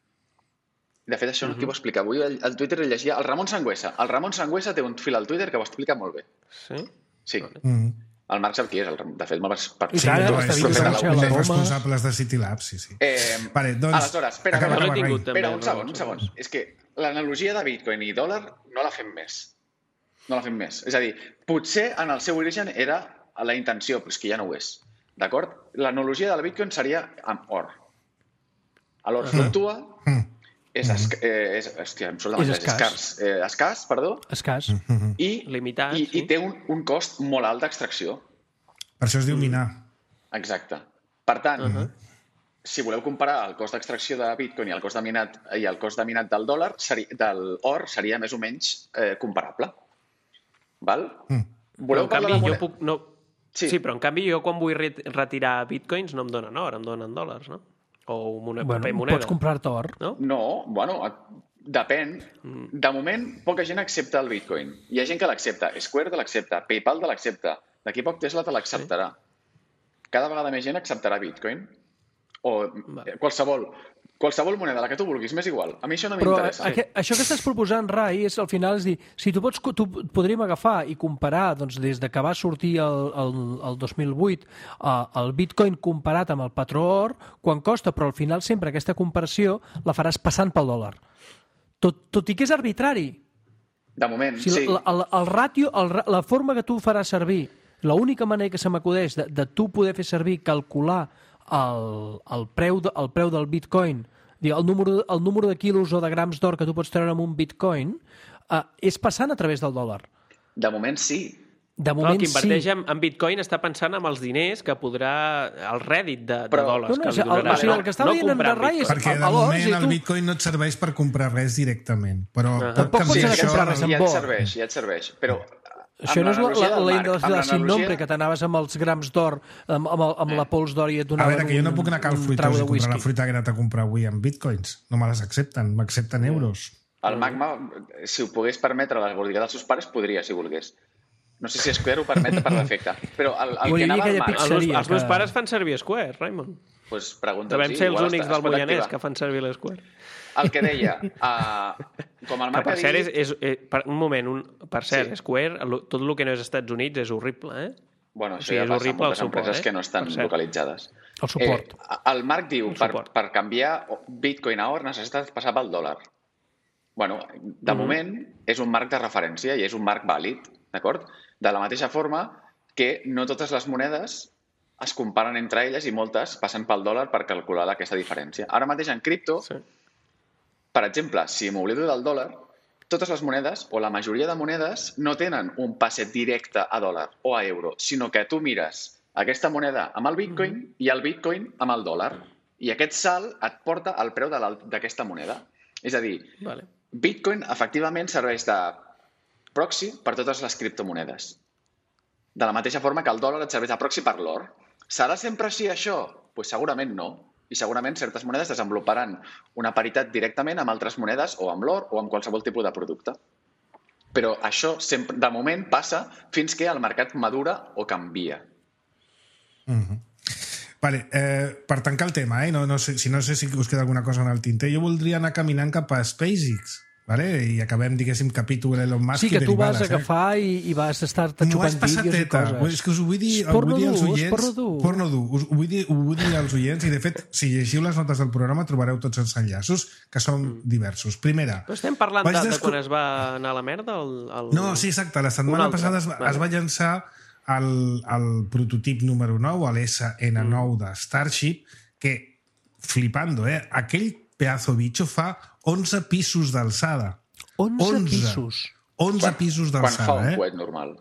De fet, això no uh -huh. t'ho explica. Avui al, al Twitter llegia el Ramon Sangüesa. El Ramon Sangüesa té un fil al Twitter que ho explica molt bé. Sí? Sí. Mm. El Marc sap qui és. El, Ram- de fet, me'l vas... Per, I tant, no, els és, tenim és, que és, conèixer la dels Roma. responsables de City Labs, sí, sí. Eh, Vale, doncs... aleshores, espera, acaba, que Jo l'he acaba, tingut, Rai. també. Espera, un segon, Ramon un segon. Sangüesa. És que l'analogia de Bitcoin i dòlar no la fem més. No la fem més. És a dir, potser en el seu origen era la intenció, però és que ja no ho és. D'acord? L'analogia del Bitcoin seria amb or. L'or fluctua, Mm. és, esc eh, és, hòstia, em surt de És manera, és escàs. escàs, eh, escàs, perdó, Escàs. i, Limitat, i, sí. i té un, un cost molt alt d'extracció. Per això es diu minar. Exacte. Per tant, Uh -huh. si voleu comparar el cost d'extracció de Bitcoin i el cost de minat, i el cost de minat del dòlar, seri, del or, seria més o menys eh, comparable. Val? Mm. Però, Voleu en parlar canvi, de jo moneda? puc... No, Sí. sí, però en canvi jo quan vull retirar bitcoins no em donen or, em donen dòlars, no? O una Bueno, paper moneda. pots comprar-te or. No? No, bueno, depèn. De moment, poca gent accepta el bitcoin. Hi ha gent que l'accepta. Square te l'accepta. PayPal te l'accepta. D'aquí poc Tesla te l'acceptarà. Cada vegada més gent acceptarà bitcoin. O qualsevol... Qualsevol moneda, la que tu vulguis, m'és igual. A mi això no m'interessa. Però aqu això que estàs proposant, Rai, és al final és dir, si tu pots, tu podríem agafar i comparar doncs, des de que va sortir el, el, el dos mil vuit uh, el bitcoin comparat amb el patró or, quan costa, però al final sempre aquesta comparació la faràs passant pel dòlar. Tot, tot i que és arbitrari. De moment, o sigui, sí. El, el, el ràtio, el, la forma que tu faràs servir, l'única manera que se m'acudeix de, de tu poder fer servir, calcular El, el, preu de, el preu del bitcoin, el número, el número de quilos o de grams d'or que tu pots treure amb un bitcoin, eh, és passant a través del dòlar. De moment sí. De Clar, moment el que inverteix sí. en, en bitcoin està pensant en els diners que podrà... el rèdit de, de Però, dòlars no, no, que li el, donarà. o sigui, el que està no dient en comprar Rai és... bitcoin. Perquè de valors, moment tu... el bitcoin no et serveix per comprar res directament, però Ah. pot Tampoc canviar pots això... comprar res amb ja et or. serveix, ja et serveix. Però Això no és la, la, la, la, la, la sin l'analogia- nombre, que t'anaves amb els grams d'or, amb, amb, el- amb la pols d'or i et A donaven veure, que jo no puc anar a Cal un Fruitós trago i de comprar la whisky. fruita que he anat a comprar avui amb bitcoins. No me les accepten, m'accepten euros. El Magma, si ho pogués permetre a la botiga dels seus pares, podria, si volgués. No sé si Square ho permet per defecte. Però el, el Volia que dir anava que al hi ha Marc, Els meus, Seria els meus que- pares fan servir Square, Raimon. pues pregunta'ls. Devem ser els igual únics està- del es pot Moianès activar. que fan servir l'Square. El que deia, uh, com el Que, Marc per ha cert, és, dit... és, és, per, un moment, un, per cert, Sí. Square, el- tot el que no és Estats Units és horrible, eh? Bueno, O això sigui, ja és passa horrible amb moltes el suport, empreses eh? que no estan Per cert. localitzades. El suport. Eh, el Marc diu, El per, suport. per canviar bitcoin a or necessites passar pel dòlar. Bueno, de Mhm. moment és un marc de referència i és un marc vàlid, d'acord? De la mateixa forma que no totes les monedes es comparen entre elles i moltes passen pel dòlar per calcular aquesta diferència. Ara mateix en cripto, Sí. per exemple, si m'oblido del dòlar, totes les monedes, o la majoria de monedes, no tenen un passe directe a dòlar o a euro, sinó que tu mires aquesta moneda amb el bitcoin Mhm. i el bitcoin amb el dòlar. I aquest salt et porta al preu de l'al- d'aquesta moneda. És a dir, Vale. bitcoin efectivament serveix de proxy per totes les criptomonedes. De la mateixa forma que el dòlar et serveix de proxy per l'or. Serà sempre així això? Doncs pues segurament no. I segurament certes monedes desenvoluparan una paritat directament amb altres monedes o amb l'or o amb qualsevol tipus de producte. Però això sempre, de moment passa fins que el mercat madura o canvia. Mhm. Vale, eh, per tancar el tema, eh? no, no sé, si no sé si us queda alguna cosa en el tinter, jo voldria anar caminant cap a SpaceX, vale? I acabem, diguéssim, capítol Elon Musk Sí, que i tu vas derivades, agafar i, i vas estar-te M'ho has xupant passat vídeos i teta. coses. És que us ho vull dir, És ho vull dir als porno dur, és oients. porno dur. Porno dur. Us, ho, vull dir, ho vull dir als oients i, de fet, si llegiu les notes del programa trobareu tots els enllaços, que són diversos. Primera, Però estem parlant Vaig de, de desco- quan es va anar a la merda? El, el... no, sí, exacte. La Un setmana altre. passada es va, Vale. es va llançar el, el prototip número nou, l'S N nou Mm. de Starship, que, flipando, eh? Aquell pedazo bicho fa onze pisos d'alçada. onze pisos. onze pisos Quan fa d'alçada, un eh? coet normal.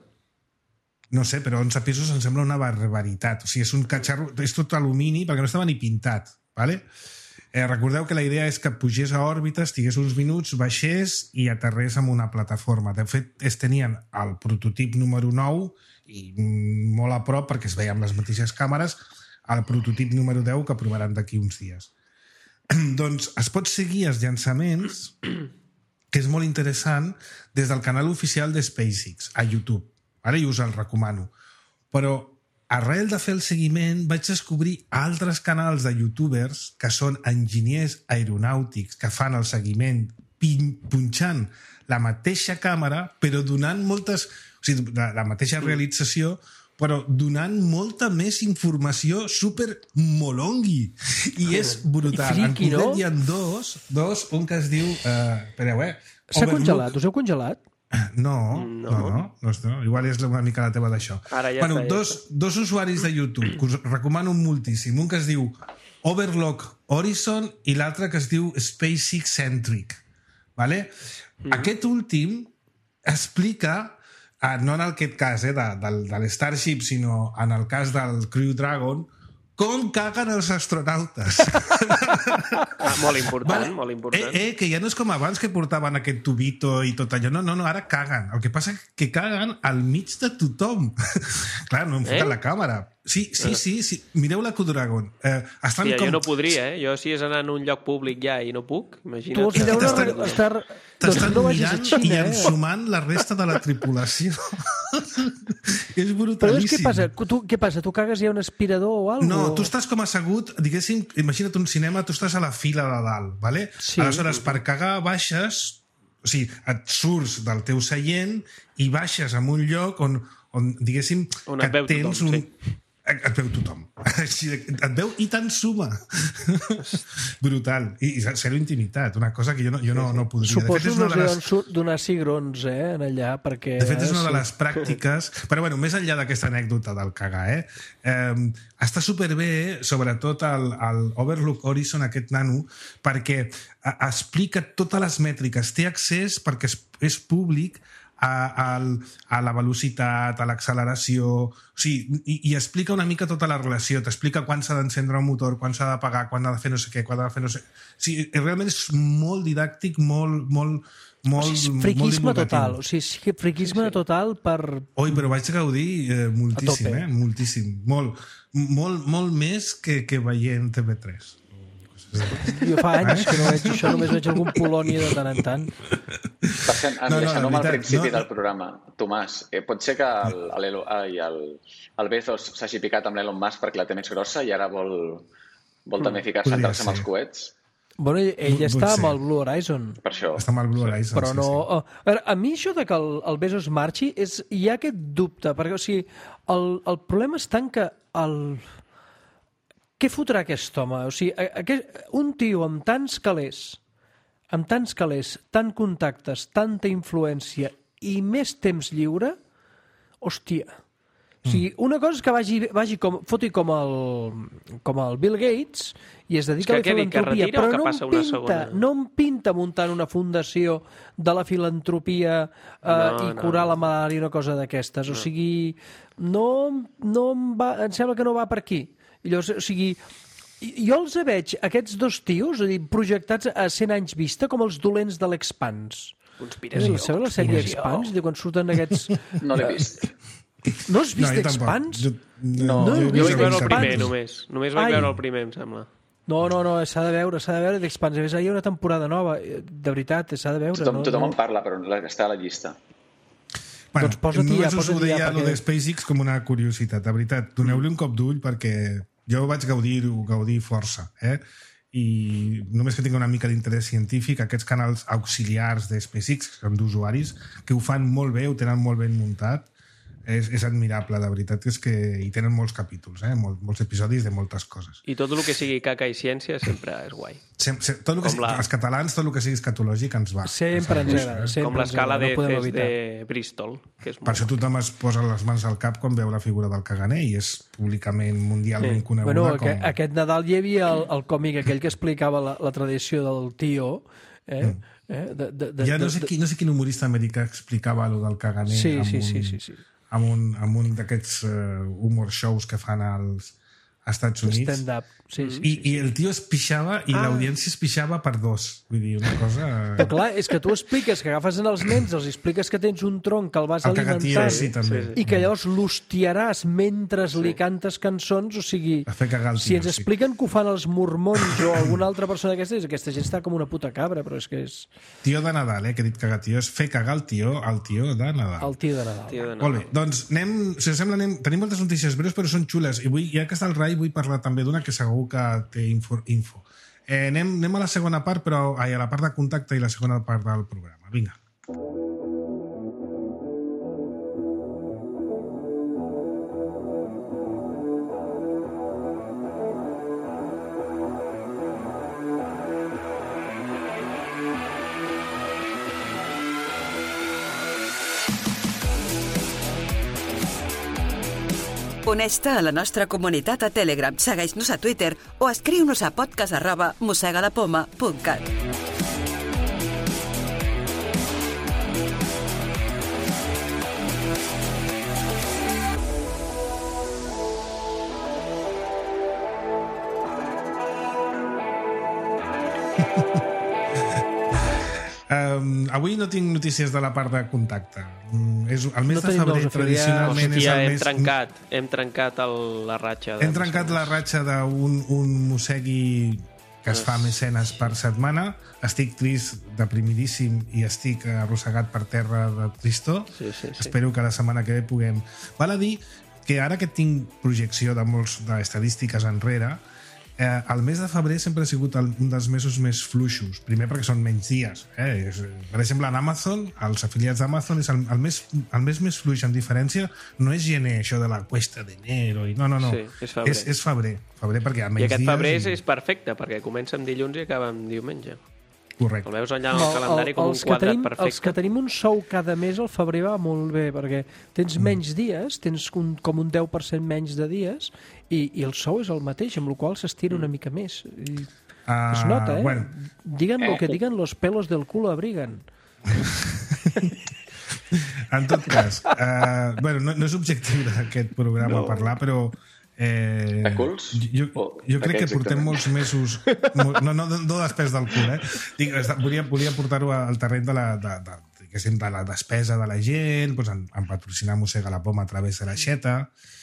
No sé, però onze pisos em sembla una barbaritat. O sigui, és un catxarro... És tot alumini, perquè no estava ni pintat, ¿vale? Eh, recordeu que la idea és que pugés a òrbita, estigués uns minuts, baixés i aterrés amb una plataforma. De fet, es tenien el prototip número nou i mm, molt a prop, perquè es veia amb les mateixes càmeres, el prototip número deu que provaran d'aquí uns dies. Doncs es pot seguir els llançaments, que és molt interessant, des del canal oficial de SpaceX, a YouTube. Ara jo us el recomano. Però arrel de fer el seguiment vaig descobrir altres canals de youtubers que són enginyers aeronàutics que fan el seguiment pin- punxant la mateixa càmera però donant moltes... O sigui, la, la mateixa realització però donant molta més informació super molongui. I és brutal. I friqui, en concret no? hi ha dos, dos, un que es diu... Uh, espereu, eh? S'ha Overlook- congelat? Us heu congelat? no, no, no, no, no, no. Igual és una mica la teva d'això. Ara ja bueno, està, ja dos, dos usuaris de YouTube que us recomano moltíssim. Un que es diu Overlock Horizon i l'altre que es diu SpaceX Centric. Vale? Mm-hmm. Aquest últim explica, eh, no en aquest cas eh, de, del, de l'Starship, sinó en el cas del Crew Dragon, com caguen els astronautes. Ah, molt important, Vale. molt important. Eh, eh, que ja no és com abans que portaven aquest tubito i tot allò. No, no, no, ara caguen. El que passa és que caguen al mig de tothom. Clar, no enfoquen Eh? la càmera. Sí, sí, sí, sí. Mireu la Q-Dragon. Eh, estan Hòstia, com... jo no podria, eh? Jo si és anar en un lloc públic ja i no puc, imagina't. Tu vols dir veure... T'estan- Estar... Doncs T'estan no vagis a mirant i Xina, eh? ensumant la resta de la tripulació. És Però brutalíssim. és què passa? Tu, què passa? Tu cagues i hi ha un aspirador o alguna No, cosa? tu estàs com assegut, diguéssim, imagina't un cinema, tu estàs a la fila de dalt, vale? Sí. Aleshores, per cagar baixes, o sigui, et surts del teu seient i baixes a un lloc on, on diguéssim, On que et veu tens tothom, un... sí. Et et veu tothom. Així de- Et veu i t'ensuma. Brutal. I, i zero intimitat, una cosa que jo no, jo no, no podria. De fet, Suposo és que una no de els les... deuen sur- donar cigrons, eh, en allà, perquè... De fet, és una de sí. les pràctiques... Però, bueno, més enllà d'aquesta anècdota del cagar, eh? eh està superbé, sobretot el, el Overlook Horizon, aquest nano, perquè a, explica totes les mètriques. Té accés, perquè és, és públic, a, a, a la velocitat, a l'acceleració... O sigui, i, i explica una mica tota la relació. T'explica quan s'ha d'encendre un motor, quan s'ha d'apagar, quan ha de fer no sé què, quan ha de fer no sé... O sigui, realment és molt didàctic, molt... molt molt, O sigui, molt friquisme divulgatiu. total. O sigui, sí que friquisme sí, sí. total per... Oi, però vaig gaudir eh, moltíssim, tope. eh? Moltíssim. Molt, molt, molt més que, que veient T V tres. Jo fa anys que no veig això, només veig algun Polònia de tant en tant. Per cert, No, no, enllaçant-ho la amb el veritat, principi no. del programa, Tomàs, eh, pot ser que el, el, ai, el, el Bezos s'hagi picat amb l'Elon Musk perquè la té més grossa i ara vol, vol també ficar-se Podria entre-se amb els ser. coets? Bueno, ell, ell Pot està ser. amb el Blue Horizon. Per això. Està amb el Blue Horizon. Però sí, no... sí. A, veure, a mi això de que el, el Bezos marxi, és, hi ha aquest dubte, perquè o sigui, el, el problema està en que el... Què fotrà aquest home? O sigui, a- aquest, un tio amb tants calés, amb tants calés, tant contactes, tanta influència i més temps lliure, hòstia... O sigui, una cosa és que vagi, vagi com, foti com el, com el Bill Gates i es dedica És a que la què dic, que filantropia, retira o però que no em, passa una pinta, segona? no em pinta muntant una fundació de la filantropia eh, No, i no. curar la malària, una cosa d'aquestes. O sigui, no, no em, va, em sembla que no va per aquí. I llavors, o sigui, jo els veig, aquests dos tios, és a dir, projectats a cent anys vista, com els dolents de l'Expans. Conspiració. Sabeu la sèrie Expanse? De quan surten aquests... No l'he vist. No has vist jo tampoc. Expanse? Jo, No, no, jo Jo vaig Sí, veure el sí. primer, Expanse. només. Només vaig Ai. veure el primer, em sembla. No, no, no, s'ha de veure, s'ha de veure d'Expanse. A més, hi ha una temporada nova, eh, de veritat, s'ha de veure. Tothom, no, tothom no. en parla, però la- està a la llista. Bueno, Doncs posa't només ja, us posa't ho deia ja, perquè... perquè- de SpaceX com una curiositat. De veritat, doneu-li un cop d'ull perquè jo vaig gaudir gaudir força. Eh? I només que tingui una mica d'interès científic, aquests canals auxiliars de SpaceX, que són d'usuaris, que ho fan molt bé, ho tenen molt ben muntat, és, és admirable, de veritat, és que hi tenen molts capítols, eh? Mol, molts episodis de moltes coses. I tot el que sigui caca i ciència sempre és guai. Sem, sem, tot el que Com sigui, la- Els catalans, tot el que sigui escatològic ens va. Sempre ens agrada, sempre Com l'escala ens de, agrada, no podem test evitar. de Bristol, que és Per molt... això tothom es posa les mans al cap quan veu la figura del caganer i és públicament, mundialment Sí. coneguda Bueno, com... aquest, aquest Nadal hi havia el, el còmic aquell que explicava la, la tradició del tio, eh? eh? De, de, de, Ja no sé, de- qui, no sé quin humorista americà explicava allò del caganer Sí, amb, sí, un, sí, sí, sí. amb un, amb un d'aquests uh, humor shows que fan als Estats Units. Stand-up. Sí, sí, I, sí. I el tio es pixava i Ah. l'audiència es pixava per dos. Vull dir, una cosa... Però clar, és que tu expliques que agafes en els nens, els expliques que tens un tronc que el vas El cagatia, alimentant sí, també. i que llavors l'hostiaràs mentre li cantes cançons, o sigui, A fer cagar el si tio, ens sí. expliquen que ho fan els mormons o alguna altra persona d'aquestes, aquesta gent està com una puta cabra, però és que és Tio de Nadal, eh, que he dit cagar tio, és fer cagar el tio al tio de Nadal. el tio de Nadal. Tio de Molt bé, doncs anem, si us sembla, anem, tenim moltes notícies breus, però són xules. I vull, ja que està el Rai, vull parlar també d'una que segur que té info. info. Eh, anem, anem a la segona part, però ai, a la part de contacte i la segona part del programa. Vinga. Uneix-te a la nostra comunitat a Telegram, segueix-nos a Twitter o escriu-nos a podcast arroba mossegalapoma punt cat. Um, avui no tinc notícies de la part de contacte. Um, és, el mes No de tenim febrer nous tradicionalment és Hòstia, el hem mes... trencat, hem trencat el, la ratxa. De Hem trencat la ratxa d'un un mossegui que es fa mecenes per setmana. Estic trist, deprimidíssim i estic arrossegat per terra de tristor. Sí, sí, sí. Espero que la setmana que ve puguem... Val a dir que ara que tinc projecció de molts d'estadístiques enrere, eh, el mes de febrer sempre ha sigut el, un dels mesos més fluixos. Primer perquè són menys dies. Eh? És, per exemple, en Amazon, els afiliats d'Amazon és el, el, mes, el mes més fluix, en diferència. No és gener, això de la cuesta d'enero. I... No, no, no. Sí, és febrer. És, és febrer. Febrer perquè hi ha menys I aquest dies. febrer és, i... és perfecte, perquè comença amb dilluns i acaba amb diumenge. Correcte. El veus allà al calendari com un els que quadrat tenim, perfecte. Els que tenim un sou cada mes, el febrer va molt bé, perquè tens menys dies, tens un, com un deu per cent menys de dies, i, i el sou és el mateix, amb la qual cosa s'estira una mica més. I Ah, es nota, eh? bueno. Digan lo que digan, los pelos del culo abrigan. En tot cas, uh, bueno, no, no és objectiu d'aquest programa No. parlar, però eh, De culs? jo, O jo de crec què que portem exactament? molts mesos molt, no, no, no després del cul, eh? Dic, esta- volia, volia portar-ho al terreny de la, de, de, diguéssim, de la despesa de la gent, doncs en, en patrocinar Mossega la Poma a través de la xeta,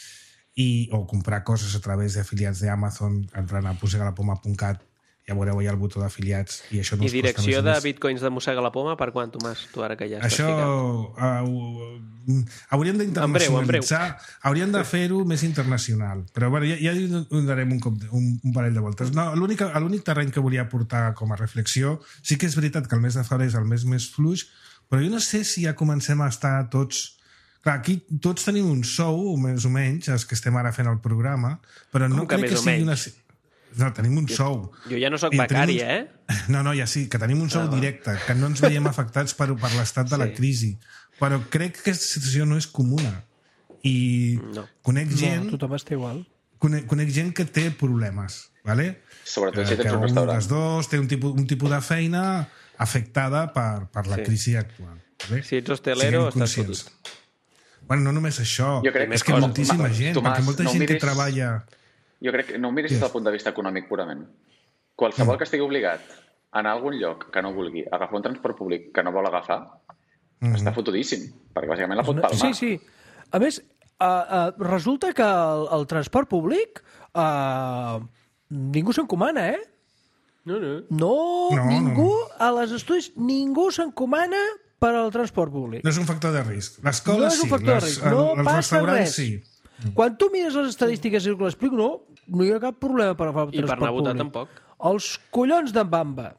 i, o comprar coses a través d'afiliats d'Amazon, entrant a mossegala poma punt cat, ja veureu allà el botó d'afiliats, i això no I us direcció costa de més diners. bitcoins de Mossega la Poma per quan, Tomàs? Tu ara que ja estàs Això ficat. uh, hauríem d'internacionalitzar, hauríem de fer-ho més internacional, però bueno, ja, ja hi donarem un, cop de, un, un parell de voltes. No, l'únic l'únic terreny que volia portar com a reflexió, sí que és veritat que el mes de febrer és el mes més fluix, però jo no sé si ja comencem a estar tots... Clar, aquí tots tenim un sou, més o menys, els que estem ara fent el programa, però no Com que crec més que o sigui una... menys? No, tenim un sou. Jo ja no sóc I becari, tenim un- eh? No, no, ja sí, que tenim un sou Ah, va. directe, que no ens veiem afectats per, per l'estat de la Sí. crisi. Però crec que aquesta situació no és comuna. I No. conec gent, No, tothom està igual. conec, conec gent que té problemes, ¿vale? Sobretot Eh, si que tens un un restaurant. dels dos té un tipus, un tipus de feina afectada per, per la Sí. crisi actual. ¿vale? Si ets hostelero, Siguem estàs conscients. Bueno, no només això, Jo crec és que que coses- moltíssima Ma- gent, Tomàs, perquè molta no gent que miris- treballa... Jo crec que no ho miris Yes. des del punt de vista econòmic purament. Qualsevol que estigui obligat a anar a algun lloc que no vulgui, agafar un transport públic que no vol agafar, Mhm. està fotudíssim, perquè bàsicament la pot No, palmar. sí, sí. A més, uh, uh, resulta que el, el transport públic uh, ningú s'encomana, eh? No, no. No, No, ningú, no. a les estudis, ningú s'encomana per al transport públic. No és un factor de risc. L'escola No és un sí, factor de les- risc. No el- els passa restaurants res. sí. Quan tu mires les estadístiques i ho l'explico, no, no hi ha cap problema per agafar el I per transport anar a votar públic. tampoc. Els collons d'en Bamba.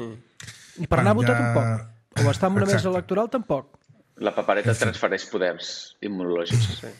I per Bueno, anar a votar ja- tampoc. O estar en una mesa Exacte. electoral tampoc. La papereta transfereix poders immunològics. Sí.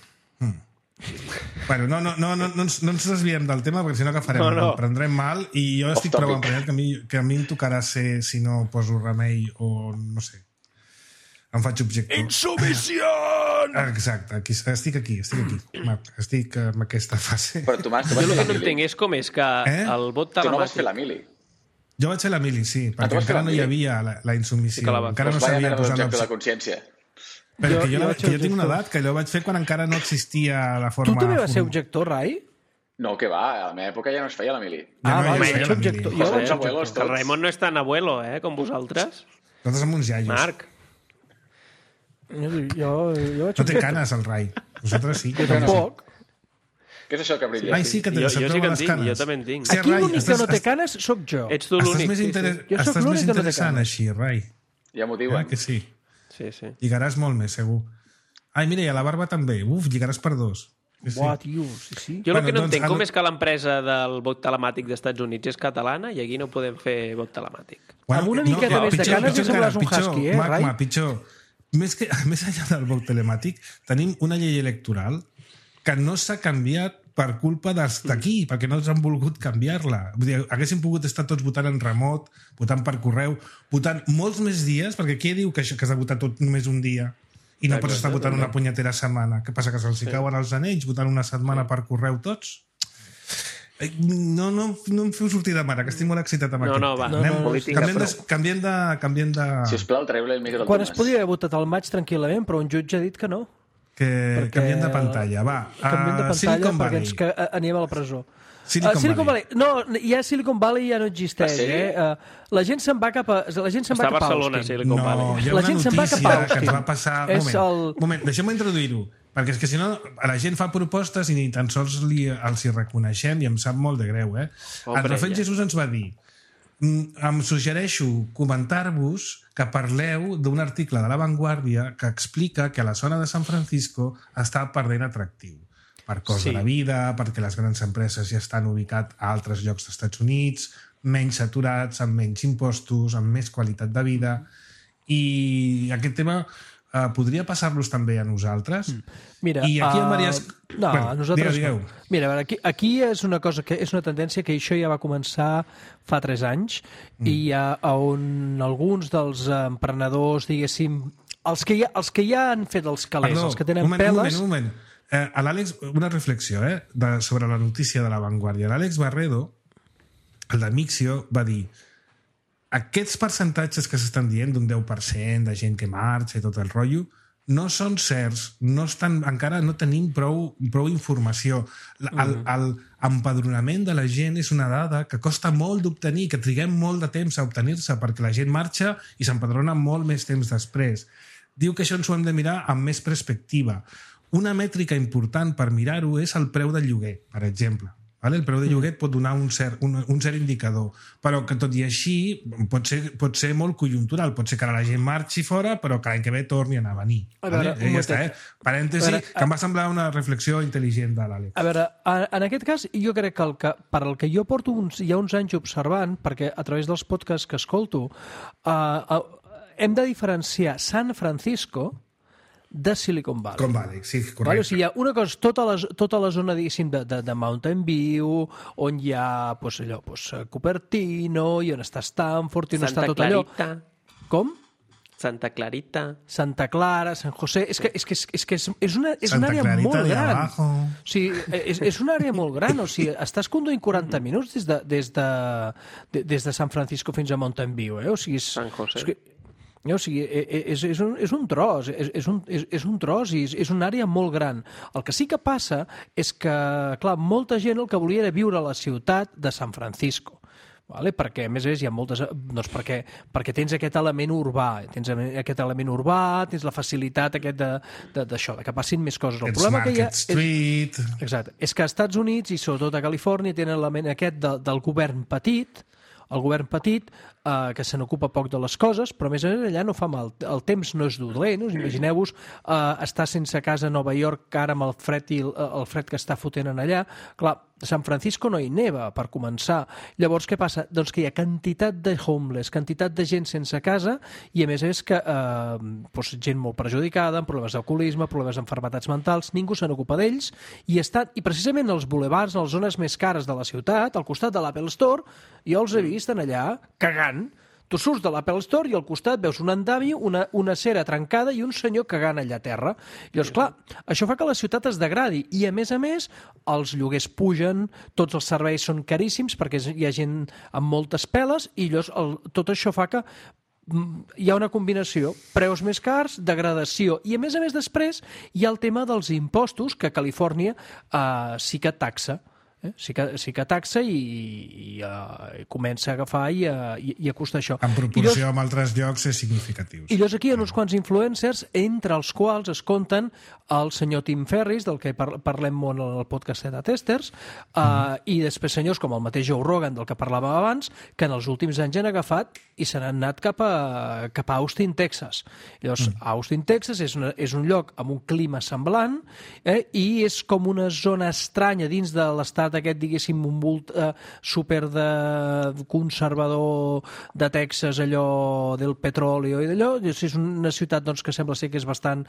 Bueno, no, no, no, no, no, ens, no ens desviem del tema perquè si no agafarem, No, no. el prendrem mal i jo estic Off prou topic. emprenyat que a, mi, que a mi em tocarà ser si no poso remei o no sé em faig objecte. Insubmissió! Exacte, aquí, estic aquí, estic aquí, Marc, estic en aquesta fase. Però Tomàs, tu Jo vas el fer que la no mili. entenc és com és que Eh? el vot Tu no vas fer telemàtic... la mili. Jo vaig fer la mili, sí, Ah, tu perquè vas fer encara la no hi mili? havia la, la insubmissió. Sí que la vas encara no Doncs vaya sabia merda posar d'objecte de l'opció. consciència. Però Jo- que jo, jo la, vaig que ser jo tinc una objector. edat que jo vaig fer quan encara no existia la forma... Tu també vas ser form- objector, Rai? No, que va, a la meva època ja no es feia la mili. Ja Ah, no, va, ja jo feia vaig la objector. mili. Jo vaig Joder, abuelos Que el tots. Raimon no és tan abuelo, eh, com vosaltres. Nosaltres som uns iaios. Marc. Jo, jo, jo vaig No té canes, el Rai. Nosaltres sí. Jo tampoc. Què és això que brilla? Ai, sí que Jo- té, se't jo sí treuen que en les tinc, canes. jo també en tinc. Sí, Aquí Rai, l'únic que estàs- no té canes sóc jo. Ets tu Estàs l'únic. més, Sí, inter... sí. Jo sóc Estàs més l'únic que no té interessant canes. així, Rai. Ja m'ho Eh, diuen. que sí. Sí, sí. Lligaràs molt més, segur. Ai, mira, i a la barba també. Uf, lligaràs per dos. Sí, sí. Buah, tio, sí, sí. Jo el Bueno, que no doncs, entenc ara- com és que l'empresa del vot telemàtic dels Estats Units és catalana i aquí no podem fer vot telemàtic. Amb una miqueta més de pitjor, canes pitjor ja sembles encara, un pitjor, husky, eh, Rai? Magma, pitjor. Més, que, més enllà del vot telemàtic, tenim una llei electoral que no s'ha canviat per culpa dels d'aquí, perquè no ens han volgut canviar-la. Vull dir, haguéssim pogut estar tots votant en remot, votant per correu, votant molts més dies, perquè qui diu que això que has de votar tot només un dia i no Exacte, pots estar votant exacte. una punyetera setmana? Què passa, que se'ls hi cauen els anells votant una setmana per correu tots? Eh, No, no, no em feu sortir de mare, que estic molt excitat amb No, aquest no, va. tema. No, Anem- no, política, canviem, de, prou. canviem de... Canviem de... Sisplau, treu-li el micro del Quan es Tomàs. podia haver votat al maig tranquil·lament, però un jutge ha dit que no. que Perquè- canviem de pantalla, va. Canviem de a pantalla Silicon perquè Valley. ens que, a- anem a la presó. Silicon, uh, Silicon Valley. Valley. No, ja Silicon Valley ja no existeix. Eh? Uh, la gent se'n va cap a, la gent se'n Està va cap a Barcelona, Austin. Silicon No, Valley. hi ha La una gent se'n va cap a notícia que Austin. ens va passar... És Moment, el... moment deixem-me introduir-ho, perquè és que si no la gent fa propostes i ni tan sols li, els hi reconeixem i em sap molt de greu. Eh? Hombre, el Rafel ja. Jesús ens va dir em suggereixo comentar-vos que parleu d'un article de La Vanguardia que explica que la zona de San Francisco està perdent atractiu per cost Sí. de la vida, perquè les grans empreses ja estan ubicats a altres llocs dels Estats Units, menys saturats, amb menys impostos, amb més qualitat de vida, i aquest tema eh, podria passar-los també a nosaltres. Mira, I aquí hi ha uh, diverses... No, Bueno, nosaltres digueu, no. digueu. Mira, a veure, aquí, aquí és una cosa que és una tendència que això ja va començar fa tres anys mm. i uh, on alguns dels emprenedors, diguéssim, els que ja, els que ja han fet els calés, Perdó, els que tenen un moment, peles... Un moment, un moment. Eh, a l'Àlex, una reflexió eh, de, sobre la notícia de La Vanguardia. L'Àlex Barredo, el de Mixio, va dir aquests percentatges que s'estan dient d'un deu per cent de gent que marxa i tot el rotllo no són certs, no estan, encara no tenim prou, prou informació. El, el empadronament de la gent és una dada que costa molt d'obtenir, que triguem molt de temps a obtenir-se, perquè la gent marxa i s'empadrona molt més temps després. Diu que això ens ho hem de mirar amb més perspectiva. Una mètrica important per mirar-ho és el preu del lloguer, per exemple. Vale? El preu de lloguer pot donar un cert, un, un cert indicador, però que tot i així pot ser, pot ser molt conjuntural. Pot ser que ara la gent marxi fora, però que l'any que ve torni a anar a venir. A veure, vale? eh, ja està, eh? Parèntesi, veure, que em va semblar una reflexió intel·ligent de l'Àlex. A veure, en aquest cas, jo crec que, el que per al que jo porto uns, ja uns anys observant, perquè a través dels podcasts que escolto, uh, uh, hem de diferenciar San Francisco de Silicon Valley. Com Valley, sí, correcte. Vale? O sigui, hi ha una cosa, tota la, tota la zona, diguéssim, de, de, de Mountain View, on hi ha, pues, allò, pues, Cupertino, i on està Stanford, i on Santa està tot allò... Clarita. Com? Santa Clarita. Santa Clara, San José... És que és, que, és, és, que és, és una, és una Santa àrea Clarita molt de gran. abajo. O sigui, és, és una àrea molt gran. O sigui, estàs conduint quaranta minuts des de, des de, de, des de San Francisco fins a Mountain View. Eh? O sigui, és, San José. És que, o sigui, és, és, un, és un tros, és, és, un, és, és un tros i és, és una àrea molt gran. El que sí que passa és que, clar, molta gent el que volia era viure a la ciutat de San Francisco. Vale? Perquè, a més a més, hi ha moltes... Doncs perquè, perquè tens aquest element urbà, tens aquest element urbà, tens la facilitat aquest de, de, d'això, de que passin més coses. El Ets problema que hi ha Market Street... És, exacte. És que als Estats Units i sobretot a Califòrnia tenen l'element aquest de, del govern petit, el govern petit, eh, que se n'ocupa poc de les coses, però a més a més allà no fa mal. El temps no és dolent, us imagineu-vos eh, estar sense casa a Nova York, ara amb el fred, i el, el fred que està fotent en allà. Clar, a San Francisco no hi neva, per començar. Llavors, què passa? Doncs que hi ha quantitat de homeless, quantitat de gent sense casa, i a més és que eh, doncs gent molt perjudicada, amb problemes d'alcoholisme, problemes d'enfermetats mentals, ningú se n'ocupa d'ells, i, estan, i precisament els bulevards, les zones més cares de la ciutat, al costat de l'Apple Store, jo els he vist en allà cagant. Tu surts de l'Apple Store i al costat veus un andavi, una, una cera trencada i un senyor cagant allà a terra. I llavors, clar, això fa que la ciutat es degradi i, a més a més, els lloguers pugen, tots els serveis són caríssims perquè hi ha gent amb moltes peles i llavors el, tot això fa que hi ha una combinació, preus més cars, degradació, i a més a més després hi ha el tema dels impostos que Califòrnia eh, sí que taxa. Eh? Sí, que, sí que taxa i, i, uh, i comença a agafar i a, i, i a costar això. En proporció I llavors, amb altres llocs és significatiu. I llavors aquí hi ha uns quants influencers, entre els quals es compten el senyor Tim Ferriss, del que par parlem molt en el podcast de Testers, uh, mm. i després senyors com el mateix Joe Rogan, del que parlàvem abans, que en els últims anys han agafat i se n'han anat cap a, cap a Austin, Texas. Llavors, mm. Austin, Texas és, una, és un lloc amb un clima semblant eh, i és com una zona estranya dins de l'estat aquest, diguéssim, un volt eh, super de conservador de Texas, allò del petroli i d'allò. És una ciutat doncs, que sembla ser que és bastant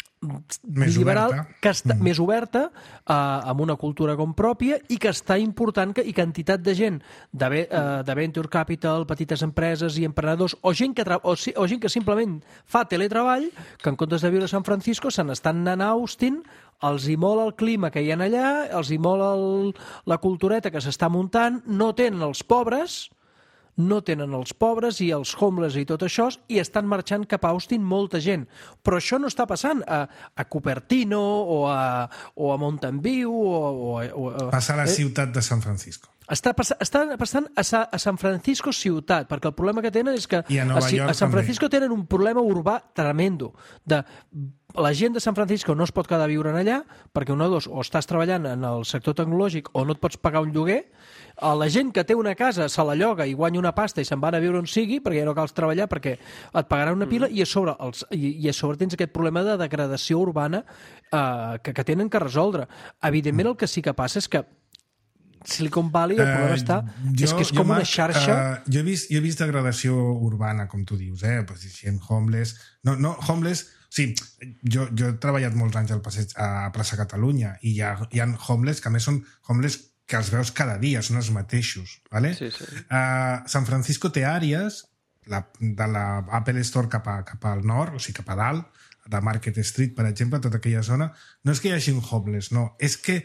més liberal, oberta. que està Mm. més oberta, eh, amb una cultura com pròpia i que està important que, i quantitat de gent de, eh, de venture capital, petites empreses i emprenedors, o gent que, o, o gent que simplement fa teletreball, que en comptes de viure a San Francisco se n'estan anant a Austin, els hi mola el clima que hi ha allà, els hi mola el, la cultureta que s'està muntant, no tenen els pobres, no tenen els pobres i els homeless i tot això, i estan marxant cap a Austin molta gent. Però això no està passant a, a Cupertino o a, o a Mountain View o, o, o, Passa a la eh? ciutat de San Francisco. Està, pass està passant a, Sa a San Francisco ciutat, perquè el problema que tenen és que I a Nova a, York a San també. Francisco tenen un problema urbà tremendo. De, la gent de San Francisco no es pot quedar a viure en allà, perquè una o dos, o estàs treballant en el sector tecnològic o no et pots pagar un lloguer. La gent que té una casa se la lloga i guanya una pasta i se'n van a viure on sigui, perquè ja no cal treballar, perquè et pagaran una pila, mm. i, a sobre els, i, i a sobre tens aquest problema de degradació urbana eh, que, que tenen que resoldre. Evidentment, el que sí que passa és que Silicon Valley, el problema uh, està, jo, és que és com una xarxa... Uh, jo, he vist, jo he vist degradació urbana, com tu dius, eh? Pues, gent homeless... No, no, homeless... Sí, jo, jo he treballat molts anys al passeig, a Plaça Catalunya i hi ha, hi ha homeless que a més són homeless que els veus cada dia, són els mateixos. ¿Vale? Sí, sí. Uh, San Francisco té àrees la, de la Apple Store cap, a, cap al nord, o sigui, cap a dalt, de Market Street, per exemple, tota aquella zona. No és que hi hagi un homeless, no. És que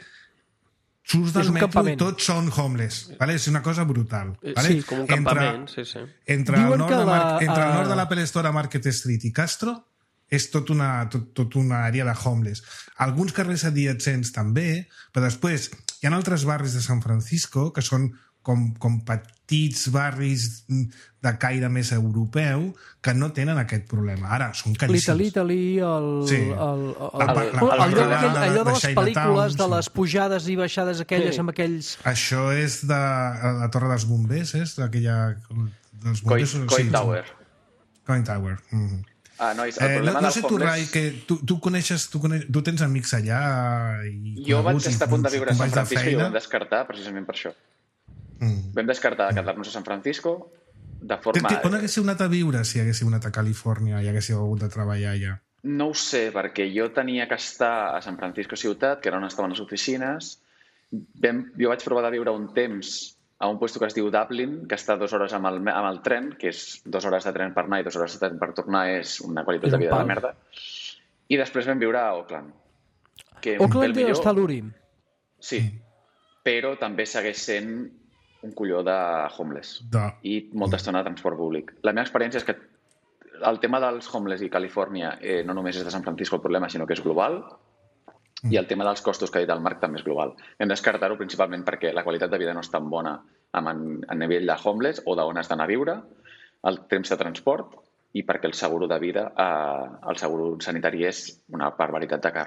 surts del metro i tots són homeless. ¿Vale? És una cosa brutal. ¿Vale? Sí, com un campament. Entre, sí, sí. Entre, el nord, la, entre el nord de l'Apple Store a Market Street i Castro és tot una, tot, tot una àrea de homeless. Alguns carrers adiacents també, però després hi ha altres barris de San Francisco que són com, com petits barris de caire més europeu que no tenen aquest problema. Ara, són caríssims. L'Italy, el... Sí. El, el, La, la, el, la, allò, la, aquell, allò de les Chinatown, pel·lícules, de sí. les pujades i baixades aquelles sí. amb aquells... Això és de la Torre dels Bombers, és? D'aquella... Dels bombers, Coin, Coin sí, Tower. Coin Tower. Mm. Ah, nois, el eh, problema no, no dels sé tu, homeless... Rai, que tu, tu coneixes, tu, coneix, tu tens amics allà i jo vaig estar a punt de viure a San Francisco i ho vam de descartar precisament per això. Mm. Vam descartar quedar-nos a San Francisco de forma... Que, que, on haguéssiu anat a viure si haguéssiu anat a Califòrnia i haguéssiu hagut de treballar allà? No ho sé, perquè jo tenia que estar a San Francisco ciutat, que era on estaven les oficines. Vam, jo vaig provar de viure un temps a un lloc que es diu Dublin, que està dues hores amb el, amb el tren, que és dues hores de tren per anar i dues hores de tren per tornar, és una qualitat de vida de merda. I després vam viure a Auckland. Que Auckland millor... està a l'Urim. Sí, però també segueix sent un colló de homeless. De... I molta estona de transport públic. La meva experiència és que el tema dels homeless i Califòrnia eh, no només és de San Francisco el problema, sinó que és global. I el tema dels costos que ha dit el Marc també és global. Hem descartar-ho principalment perquè la qualitat de vida no és tan bona a nivell de homeless o d'on has d'anar a viure, el temps de transport i perquè el seguro de vida, eh, el seguro sanitari és una barbaritat de car.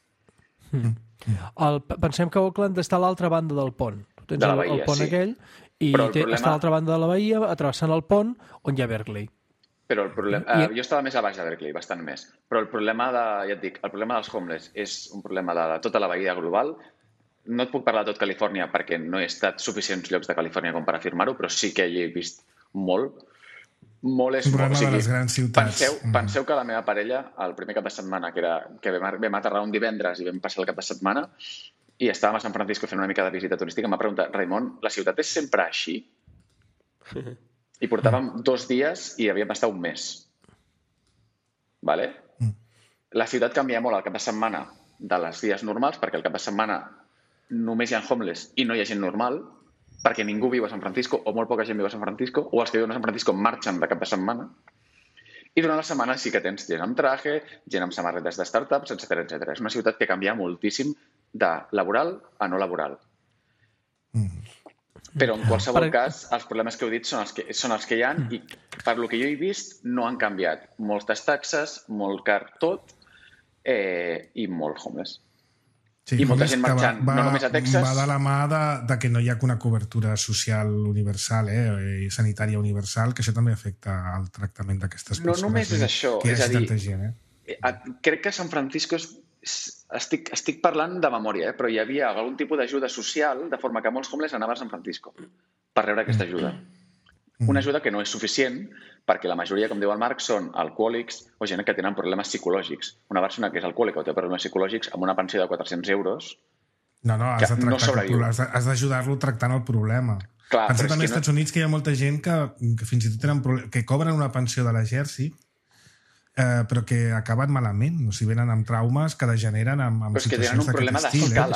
Mm. El, pensem que Auckland està a l'altra banda del pont. Tu tens de la el, bahia, el pont sí. aquell i té, problema... està a l'altra banda de la bahia, atravessant el pont on hi ha Berkeley. Però el problema... I... Eh, jo estava més a baix de Berkeley, bastant més. Però el problema de, ja et dic, el problema dels homeless és un problema de tota la bahia global. No et puc parlar de tot Califòrnia perquè no he estat suficients llocs de Califòrnia com per afirmar-ho, però sí que hi he vist molt. Molt és un molt. problema O sigui, de les grans ciutats. Penseu, mm. penseu que la meva parella, el primer cap de setmana, que, era, que vam, vam aterrar un divendres i vam passar el cap de setmana, i estàvem a San Francisco fent una mica de visita turística, m'ha preguntat, Raimon, la ciutat és sempre així? I portàvem dos dies i havíem estat un mes. Vale? Mm. La ciutat canvia molt al cap de setmana de les dies normals, perquè al cap de setmana només hi ha homeless i no hi ha gent normal, perquè ningú viu a San Francisco, o molt poca gent viu a San Francisco, o els que viuen a San Francisco marxen de cap de setmana. I durant la setmana sí que tens gent amb traje, gent amb samarretes de startups, etcètera, etcètera. És una ciutat que canvia moltíssim de laboral a no laboral. Mm. Però en qualsevol per... cas, els problemes que heu dit són els que, són els que hi ha i per lo que jo he vist no han canviat. Moltes taxes, molt car tot eh, i molt homeless. Sí, I molta gent marxant, va, no només a Texas... Va de la mà de, de que no hi ha una cobertura social universal, eh, i sanitària universal, que això també afecta al tractament d'aquestes persones. No només és això, és a dir, gent, eh? crec que San Francisco és Estic, estic parlant de memòria, eh? però hi havia algun tipus d'ajuda social, de forma que molts homeless anaven a San Francisco per rebre aquesta ajuda. Una ajuda que no és suficient, perquè la majoria, com diu el Marc, són alcohòlics o gent que tenen problemes psicològics. Una persona que és alcohòlica o té problemes psicològics amb una pensió de quatre-cents euros... No, no, has de no has d'ajudar-lo tractant el problema. Clar, Pensa també als no... Estats Units que hi ha molta gent que, que fins i tot tenen que cobren una pensió de l'exèrcit, Eh, però que acaben malament, o sigui, venen amb traumes que degeneren amb, amb però és que situacions tenen un problema d'aquest estil. d'escala.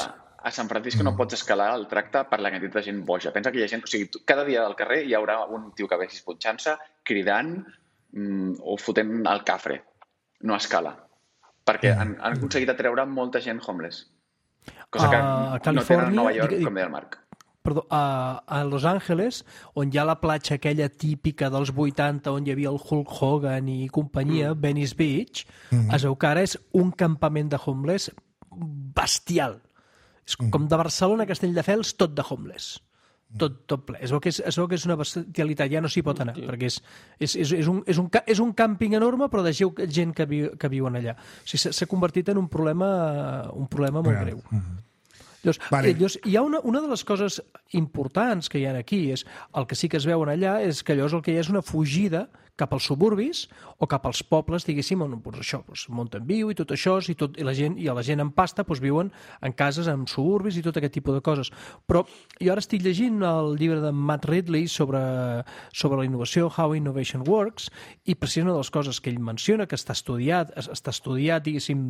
a San Francisco no pots escalar el tracte per la quantitat de gent boja. Pensa que hi ha gent... O sigui, cada dia al carrer hi haurà un tio que vegi punxant-se, cridant mmm, o fotent el cafre. No escala. Perquè han, han aconseguit atreure molta gent homeless. Cosa que a no tenen a Nova York, dic, com deia el Marc. Perdó, a, a Los Angeles, on hi ha la platja aquella típica dels vuitanta, on hi havia el Hulk Hogan i companyia, mm. Venice Beach, mm. es veu que ara és un campament de homeless bestial. És com de Barcelona a Castelldefels, tot de homeless. Tot, tot ple. Es veu, que és, es veu que és una bestialitat, ja no s'hi pot anar, sí. perquè és, és, és, és, un, és, un, és un càmping enorme, però de gent que, vi, que viuen allà. O sigui, s'ha convertit en un problema, un problema molt greu. Mm-hmm. Llavors, vale. llavors, hi ha una, una de les coses importants que hi ha aquí, és el que sí que es veuen allà, és que llavors el que hi ha és una fugida cap als suburbis o cap als pobles, diguéssim, on doncs això, doncs, Mountain View i tot això, i, tot, i, la gent, i la gent en pasta doncs, viuen en cases, en suburbis i tot aquest tipus de coses. Però jo ara estic llegint el llibre de Matt Ridley sobre, sobre la innovació, How Innovation Works, i precisament una de les coses que ell menciona, que està estudiat, està estudiat, diguéssim,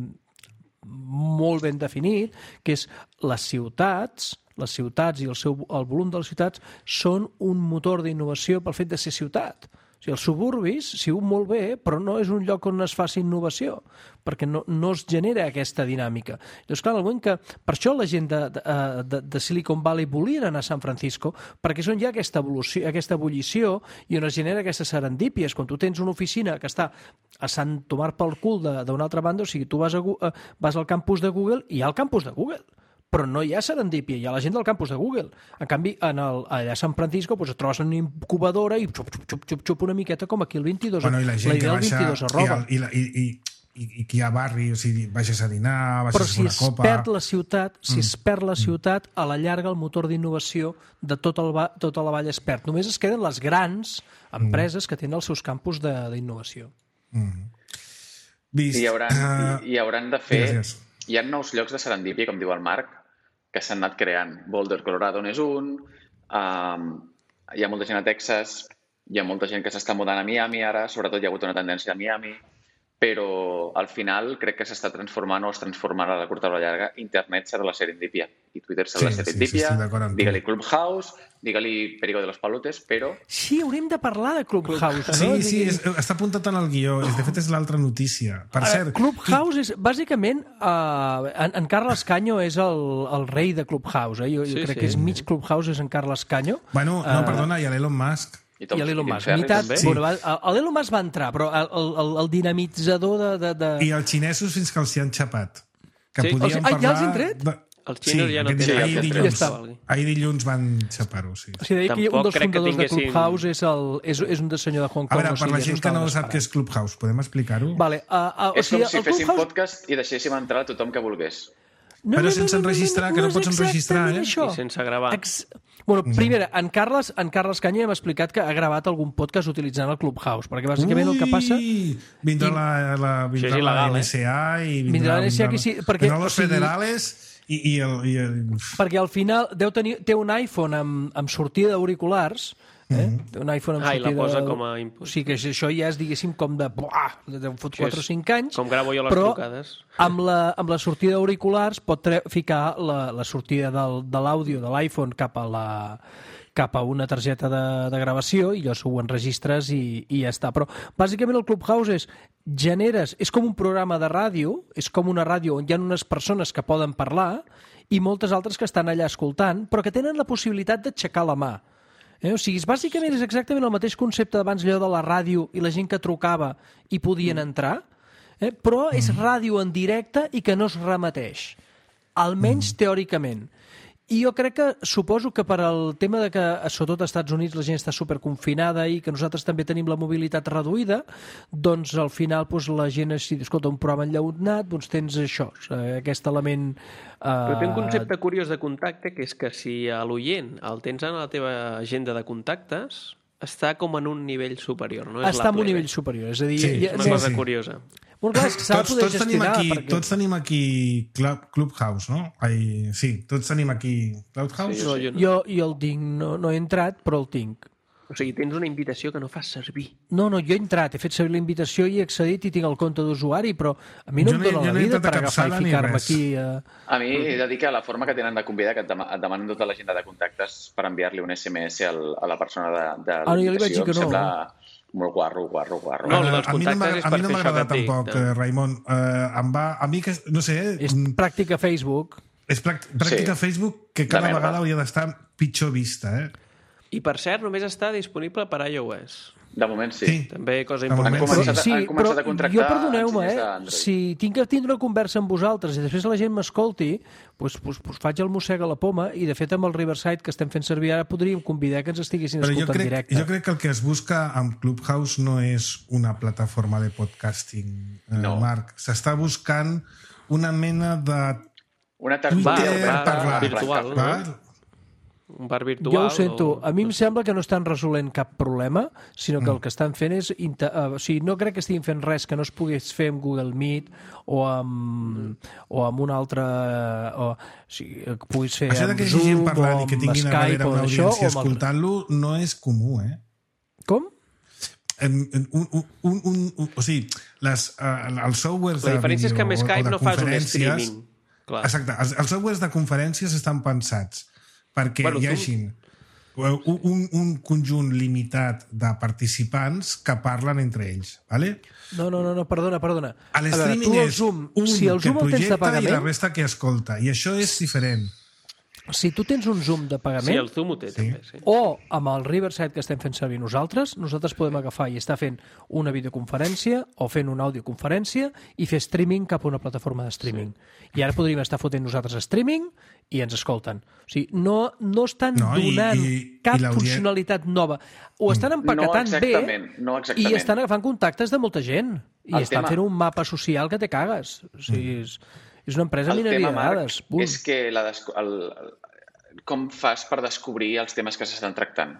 molt ben definit, que és les ciutats, les ciutats i el, seu, el volum de les ciutats són un motor d'innovació pel fet de ser ciutat. O sigui, els suburbis s'hi viu molt bé, però no és un lloc on es faci innovació, perquè no, no es genera aquesta dinàmica. Llavors, clar, en el moment que... Per això la gent de, de, de Silicon Valley volien anar a San Francisco, perquè és on hi ha aquesta, evolució, aquesta ebullició i on es genera aquestes serendípies. Quan tu tens una oficina que està a Sant Tomàs pel cul d'una altra banda, o sigui, tu vas, a, vas al campus de Google i hi ha el campus de Google. Però no hi ha serendípia, hi ha la gent del campus de Google. En canvi, en el, allà a San Francisco doncs, et trobes en una incubadora i xup, xup, xup, xup, xup una miqueta com aquí el vint-i-dos. Bueno, i la gent la que baixa, vint-i-dos arroba. I, i, i, i, i que hi ha barri, o sigui, baixes a dinar, baixes Però si una es copa... perd la ciutat, si mm. es perd la ciutat, a la llarga el motor d'innovació de tot el, tota la vall es perd. Només es queden les grans empreses mm. que tenen els seus campus d'innovació. Mm. Vist, I, hauran, uh... i, i hauran de fer... Gràcies. Hi ha nous llocs de serendípia, com diu el Marc, que s'han anat creant. Boulder, Colorado n'és un, um, hi ha molta gent a Texas, hi ha molta gent que s'està mudant a Miami ara, sobretot hi ha hagut una tendència a Miami, però al final crec que s'està transformant o es transformarà a la curta o a la llarga. Internet serà la serendípia i Twitter serà sí, la serendípia. Sí, sí, digue-li Clubhouse, digue-li Perico de los Palotes, però... Sí, haurem de parlar de Clubhouse. Sí, no? sí, és, està apuntat en el guió. De fet, és l'altra notícia. Per uh, cert... Clubhouse és, bàsicament, uh, en, en Carles Caño és el, el rei de Clubhouse. Eh? Jo, jo sí, crec sí. que és mig Clubhouse és en Carles Caño. Bueno, no, uh, perdona, i a l'Elon Musk... I, I l'Elon Musk. Mitat, sí. bueno, l'Elon Musk va entrar, però el, el, el dinamitzador de, de, de... I els xinesos fins que els hi han xapat. Que sí. podíem ah, parlar... ja els han tret? De... Els xinos sí, ja no tenen ahir dilluns, ahir dilluns van xapar-ho, sí. O sigui, que un dels fundadors de Clubhouse és, el, és, és un de senyor de Hong Kong. A veure, per la gent que no sap què és Clubhouse, podem explicar-ho? Vale, uh, uh, és com si féssim Clubhouse... podcast i deixéssim entrar a tothom que volgués. No, però no, sense no, no, enregistrar, no, no, que no, no pots enregistrar, eh? Això. I sense gravar. Ex... Bueno, primera, en Carles, en Carles Caña hem explicat que ha gravat algun podcast utilitzant el Clubhouse, perquè bàsicament Ui, el que passa... Vindrà la, la, vindrà la N S A i vindrà... Vindrà la N S A, que sí, perquè... Vindrà los federales i, i, el, i el... Perquè al final deu tenir, té un iPhone amb, amb sortida d'auriculars, eh? Mm-hmm. Té un iPhone amb ah, sortida... i la posa com a input. O sigui que això ja és, diguéssim, com de... Buah, de fot quatre o cinc anys. Com gravo jo les però trucades. Amb la, amb la sortida d'auriculars pot tre ficar la, la sortida del, de l'àudio de l'iPhone cap a la cap a una targeta de, de gravació i llavors ho enregistres i, i ja està. Però bàsicament el Clubhouse és generes, és com un programa de ràdio, és com una ràdio on hi ha unes persones que poden parlar i moltes altres que estan allà escoltant, però que tenen la possibilitat d'aixecar la mà. Eh? O sigui, bàsicament és exactament el mateix concepte d'abans allò de la ràdio i la gent que trucava i podien entrar, eh? però és ràdio en directe i que no es remeteix, almenys teòricament. I jo crec que, suposo que per al tema de que, sobretot als Estats Units, la gent està superconfinada i que nosaltres també tenim la mobilitat reduïda, doncs al final doncs, la gent, si escolta un programa enllaunat, doncs tens això, aquest element... Eh... Però té un concepte curiós de contacte, que és que si a l'oient el tens en la teva agenda de contactes, està com en un nivell superior, no és està la en un plebe. nivell superior, és a dir... Sí, ja, és una sí, cosa sí. curiosa. Molt clar, és que s'ha de poder tots, tots gestionar. Tenim aquí, perquè... Tots tenim aquí Club, Clubhouse, no? Ai, sí, tots tenim aquí Clubhouse. Sí, no, jo, no. jo, jo el tinc, no, no he entrat, però el tinc. O sigui, tens una invitació que no fas servir. No, no, jo he entrat, he fet servir la invitació i he accedit i tinc el compte d'usuari, però a mi no Jo em no he- dóna jo la no he vida entrat a per agafar capçala i ni ficar-me res. aquí. Eh... A mi he de dir que la forma que tenen de convidar, que et, dem et demanen tota l'agenda de contactes per enviar-li un S M S al, a la persona de, de Ah, no, jo li vaig dir l'invitació, que em no. sembla molt guarro, guarro, guarro. No, Eh, dels a mi no contactes m'agrada és a per mi no fer això m'agrada que et dic, tampoc, no? eh, Raimon. Eh, em va, a mi, que, no sé, És mm, pràctica Facebook. és pràct- pràctica Sí. Facebook que De cada merda. vegada hauria d'estar pitjor vista, eh? I, per cert, només està disponible per iOS. De moment sí. Sí. També cosa De important. Han moment començat, sí, han començat però a contractar jo, perdoneu-me, enginyers eh? d'Android. Si tinc que tindre una conversa amb vosaltres i després la gent m'escolti, doncs, doncs, doncs faig el mossega a la poma i, de fet, amb el Riverside que estem fent servir ara podríem convidar que ens estiguessin Però jo escoltant crec, directe. jo crec que el que es busca amb Clubhouse no és una plataforma de podcasting, eh, No. Marc. S'està buscant una mena de Una Twitter tertúlia parlar. virtual, bar, no? Un bar virtual. Jo ho sento. O... A mi em sembla que no estan resolent cap problema, sinó Mm. que el que estan fent és... Inter... Uh, o sigui, no crec que estiguin fent res que no es pogués fer amb Google Meet o amb, o amb un altre... O, o sigui, que puguis fer Això de amb que hi hagi gent Zoom parlant o i que amb tinguin a Skype darrere o una d'això, audiència o amb el- escoltant-lo no és comú, eh? Com? En, en, un, un, un, un, un, o sigui, les, uh, els softwares La de diferència és que amb vídeo o- o Skype de no fas un conferències- streaming. Clar. Exacte, els, els softwares de conferències estan pensats perquè Bueno, hi tu- hagin un, un, un conjunt limitat de participants que parlen entre ells, ¿vale? No, no, no, no, perdona, perdona. A veure, l'streaming tu el és Zoom, un si el que Zoom el tens de projecta i la pagament, resta que escolta, i això és diferent. si tu tens un Zoom de Sí, pagament, el Zoom ho té, també, sí. o amb el Riverside que estem fent servir nosaltres, nosaltres podem agafar i estar fent una videoconferència o fent una audioconferència i fer streaming cap a una plataforma de streaming. Sí. I ara podríem estar fotent nosaltres streaming i ens escolten. O sigui, no, no estan No, i- donant i- cap i l'audien- funcionalitat nova. Ho estan empaquetant No bé exactament, no exactament. i estan agafant contactes de molta gent. I El estan tema- fent un mapa social que te cagues. O sigui, és, és una empresa El mineria tema, de Marc, dades. Punt. és que la desco- el, el, com fas per descobrir els temes que s'estan tractant?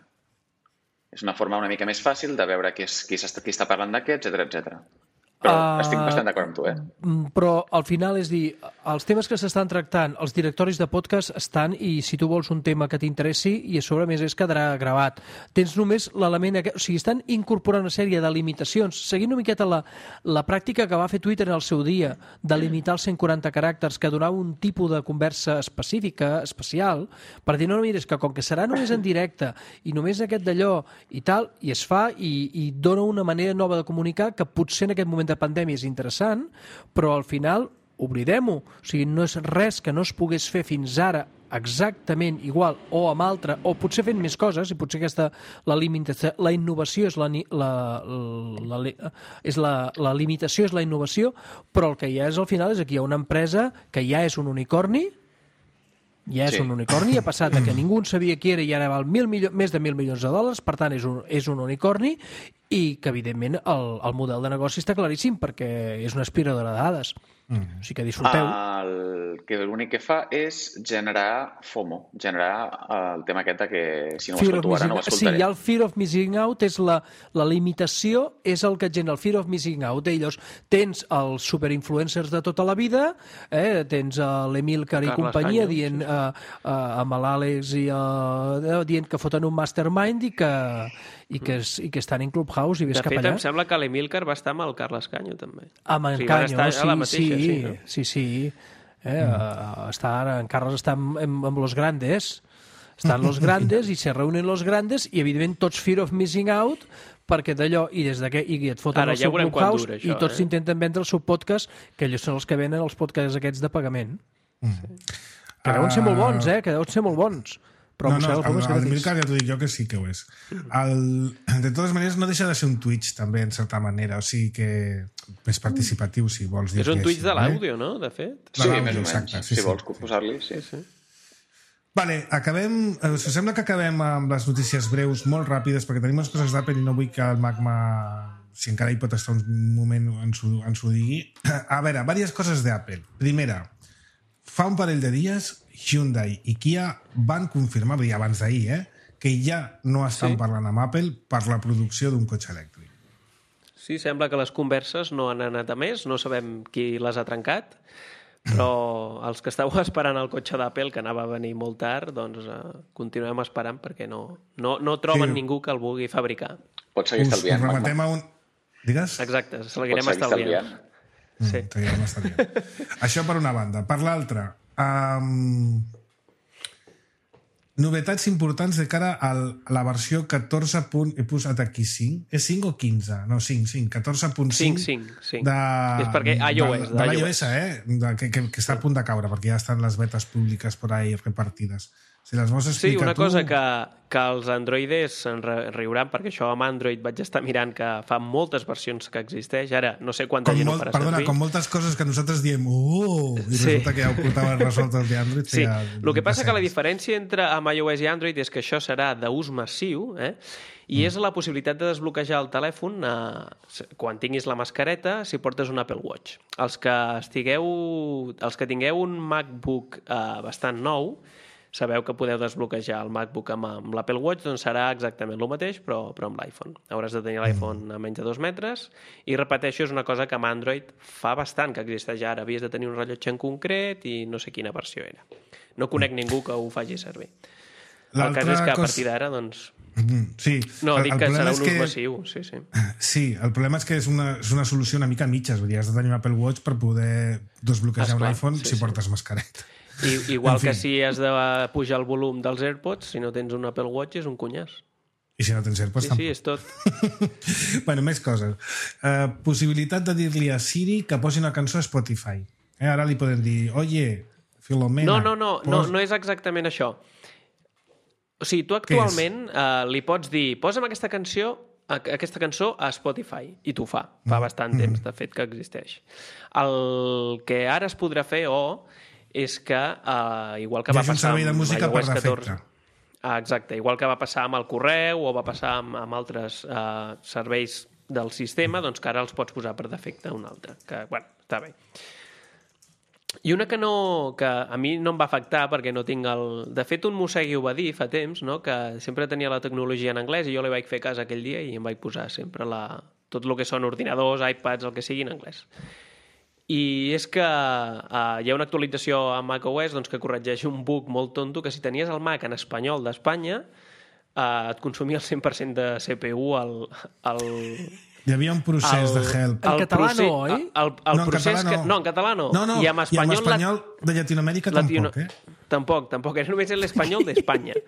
És una forma una mica més fàcil de veure qui, és, qui, està, qui està parlant de què, etcètera, etcètera. Però Ah, estic bastant d'acord amb tu, eh? Mm, Però al final és dir, els temes que s'estan tractant, els directoris de podcast estan i si tu vols un tema que t'interessi i a sobre a més és quedarà gravat. Tens només l'element... aquest- O sigui, estan incorporant una sèrie de limitacions, seguint una miqueta la, la pràctica que va fer Twitter en el seu dia, de limitar els cent quaranta caràcters, que donava un tipus de conversa específica, especial, per dir, no, no, mira, és que com que serà només en directe i només aquest d'allò i tal, i es fa i, i dona una manera nova de comunicar que potser en aquest moment de pandèmia és interessant, però al final oblidem-ho. O sigui, no és res que no es pogués fer fins ara exactament igual o amb altre, o potser fent més coses, i potser aquesta, la, limitació, la innovació és la, ni- la, la, la, és la, la limitació és la innovació, però el que hi ha és al final és que hi ha una empresa que ja és un unicorni, ja és Sí. un unicorni, ha passat de que ningú en sabia qui era i ara val mil milio, més de mil milions de dòlars, per tant és un, és un unicorni i que evidentment el, el model de negoci està claríssim perquè és una aspiradora de dades. Mm. O sigui que disfruteu. El que l'únic que fa és generar FOMO, generar el tema aquest de que si no ho Fear of escolto ara no ho missing- sí, escoltaré. hi ha el fear of missing out, és la, la limitació, és el que et genera el fear of missing out. I llavors tens els superinfluencers de tota la vida, eh? Tens uh, l'Emilcar i Carles companyia Canyo, dient, uh, uh, amb l'Àlex i uh, dient que foten un mastermind i que, i que, es, i que estan en Clubhouse i ves De cap fet, allà. em sembla que l'Emilcar va estar amb el Carles Canyo, també. Amb en O sigui, van Canyo, estar a la sí, mateixa, sí, sí, no? sí, sí. Eh, mm. està ara, en Carles està amb, amb, amb los grandes, estan los grandes i se reúnen los grandes i evidentment tots fear of missing out perquè d'allò, i des de que i et foten Ara el ja seu veurem quan Clubhouse dura, i això, tots eh? intenten vendre el seu podcast, que ells són els que venen els podcasts aquests de pagament. Mm. Que deuen ser molt bons, eh? Que deuen ser molt bons. Però no, no, el, el, el, el Milcar ja t'ho dic jo que sí que ho és. El, de totes maneres, no deixa de ser un Twitch, també, en certa manera. O sigui que més participatiu, si vols dir És un que Twitch així, de vale? l'àudio, no?, de fet. Sí, l'àudio, més o menys. exacte, sí, si sí. vols posar-li, sí. Sí. Vale, acabem... eh, Us sembla que acabem amb les notícies breus, molt ràpides, perquè tenim unes coses d'Apple i no vull que el Magma, si encara hi pot estar un moment, ens ho, ens ho digui. A veure, diverses coses d'Apple. Primera, fa un parell de dies Hyundai i Kia van confirmar, vull dir, abans d'ahir, eh, que ja no estan Sí. parlant amb Apple per la producció d'un cotxe elèctric. Sí, sembla que les converses no han anat a més, no sabem qui les ha trencat, Però els que estàveu esperant el cotxe d'Apple, que anava a venir molt tard, doncs uh, continuem esperant perquè no, no, no troben sí. ningú que el vulgui fabricar. Pots seguir estalviant, us rematem a un... Digues? Exacte, seguirem estalviant. Mm, sí. seguirem estalviant. Això per una banda. Per l'altra... Um... Novetats importants de cara a la versió catorze. He posat aquí cinc. És cinc o quinze? No, cinc, cinc. catorze punt cinc. cinc, cinc, cinc. De, és perquè iOS. De, de l'iOS, eh? De, que, que, que està a punt de caure, perquè ja estan les betes públiques per ahí repartides. Si les vols explicar sí, una tu... cosa que, que els androides se'n riuran, perquè això amb Android vaig estar mirant que fa moltes versions que existeix. Ara, no sé quanta com gent molt, ho farà perdona, servir. Com moltes coses que nosaltres diem oh, i sí. resulta que ja ho portaven resolt el d'Android. Sí, ja, el que passa que la diferència entre amb iOS i Android és que això serà d'ús massiu, eh? I mm. és la possibilitat de desbloquejar el telèfon eh, quan tinguis la mascareta si portes un Apple Watch. Els que, estigueu, els que tingueu un MacBook eh, bastant nou, sabeu que podeu desbloquejar el MacBook amb, amb l'Apple Watch, doncs serà exactament el mateix, però, però amb l'iPhone. Hauràs de tenir l'iPhone a menys de dos metres, i repeteixo, és una cosa que amb Android fa bastant que existeix ara. Havies de tenir un rellotge en concret i no sé quina versió era. No conec ningú que ho faci servir. El cas és que a partir d'ara, doncs... Sí. No, dic el, el que serà un ús que... massiu, sí, sí. Sí, el problema és que és una, és una solució una mica a mitges. Vull dir, has de tenir un Apple Watch per poder desbloquejar Esclar, un iPhone sí, si sí. portes mascareta. I, igual en fi. que si has de pujar el volum dels AirPods, si no tens un Apple Watch és un cunyàs. I si no tens AirPods sí, tampoc. Sí, és tot. Bueno, més coses. Uh, possibilitat de dir-li a Siri que posi una cançó a Spotify. Eh, ara li podem dir, oye, Filomena... No, no, no, pos... no, no és exactament això. O sigui, tu actualment uh, li pots dir, posa'm aquesta canció aquesta cançó a Spotify, i t'ho fa. Fa bastant mm. temps, de fet, que existeix. El que ara es podrà fer, o és que, uh, igual que ja va passar amb de música iOS per catorze... Ah, exacte, igual que va passar amb el correu o va passar amb, amb altres uh, serveis del sistema, doncs que ara els pots posar per defecte un altre. Que, bueno, està bé. I una que, no, que a mi no em va afectar perquè no tinc el... De fet, un mossegui ho va dir fa temps, no? Que sempre tenia la tecnologia en anglès i jo li vaig fer cas aquell dia i em vaig posar sempre la... tot el que són ordinadors, iPads, el que sigui en anglès. I és que uh, hi ha una actualització a macOS doncs, que corregeix un bug molt tonto que si tenies el Mac en espanyol d'Espanya uh, et consumia el cent per cent de C P U al... al Hi havia un procés el, de help. En català no, oi? El, el, el no, procés no. Que, no, en català no. No, no. I en espanyol, I en espanyol la... de Llatinoamèrica Latino... tampoc, eh? Tampoc, tampoc. Era només l'espanyol d'Espanya.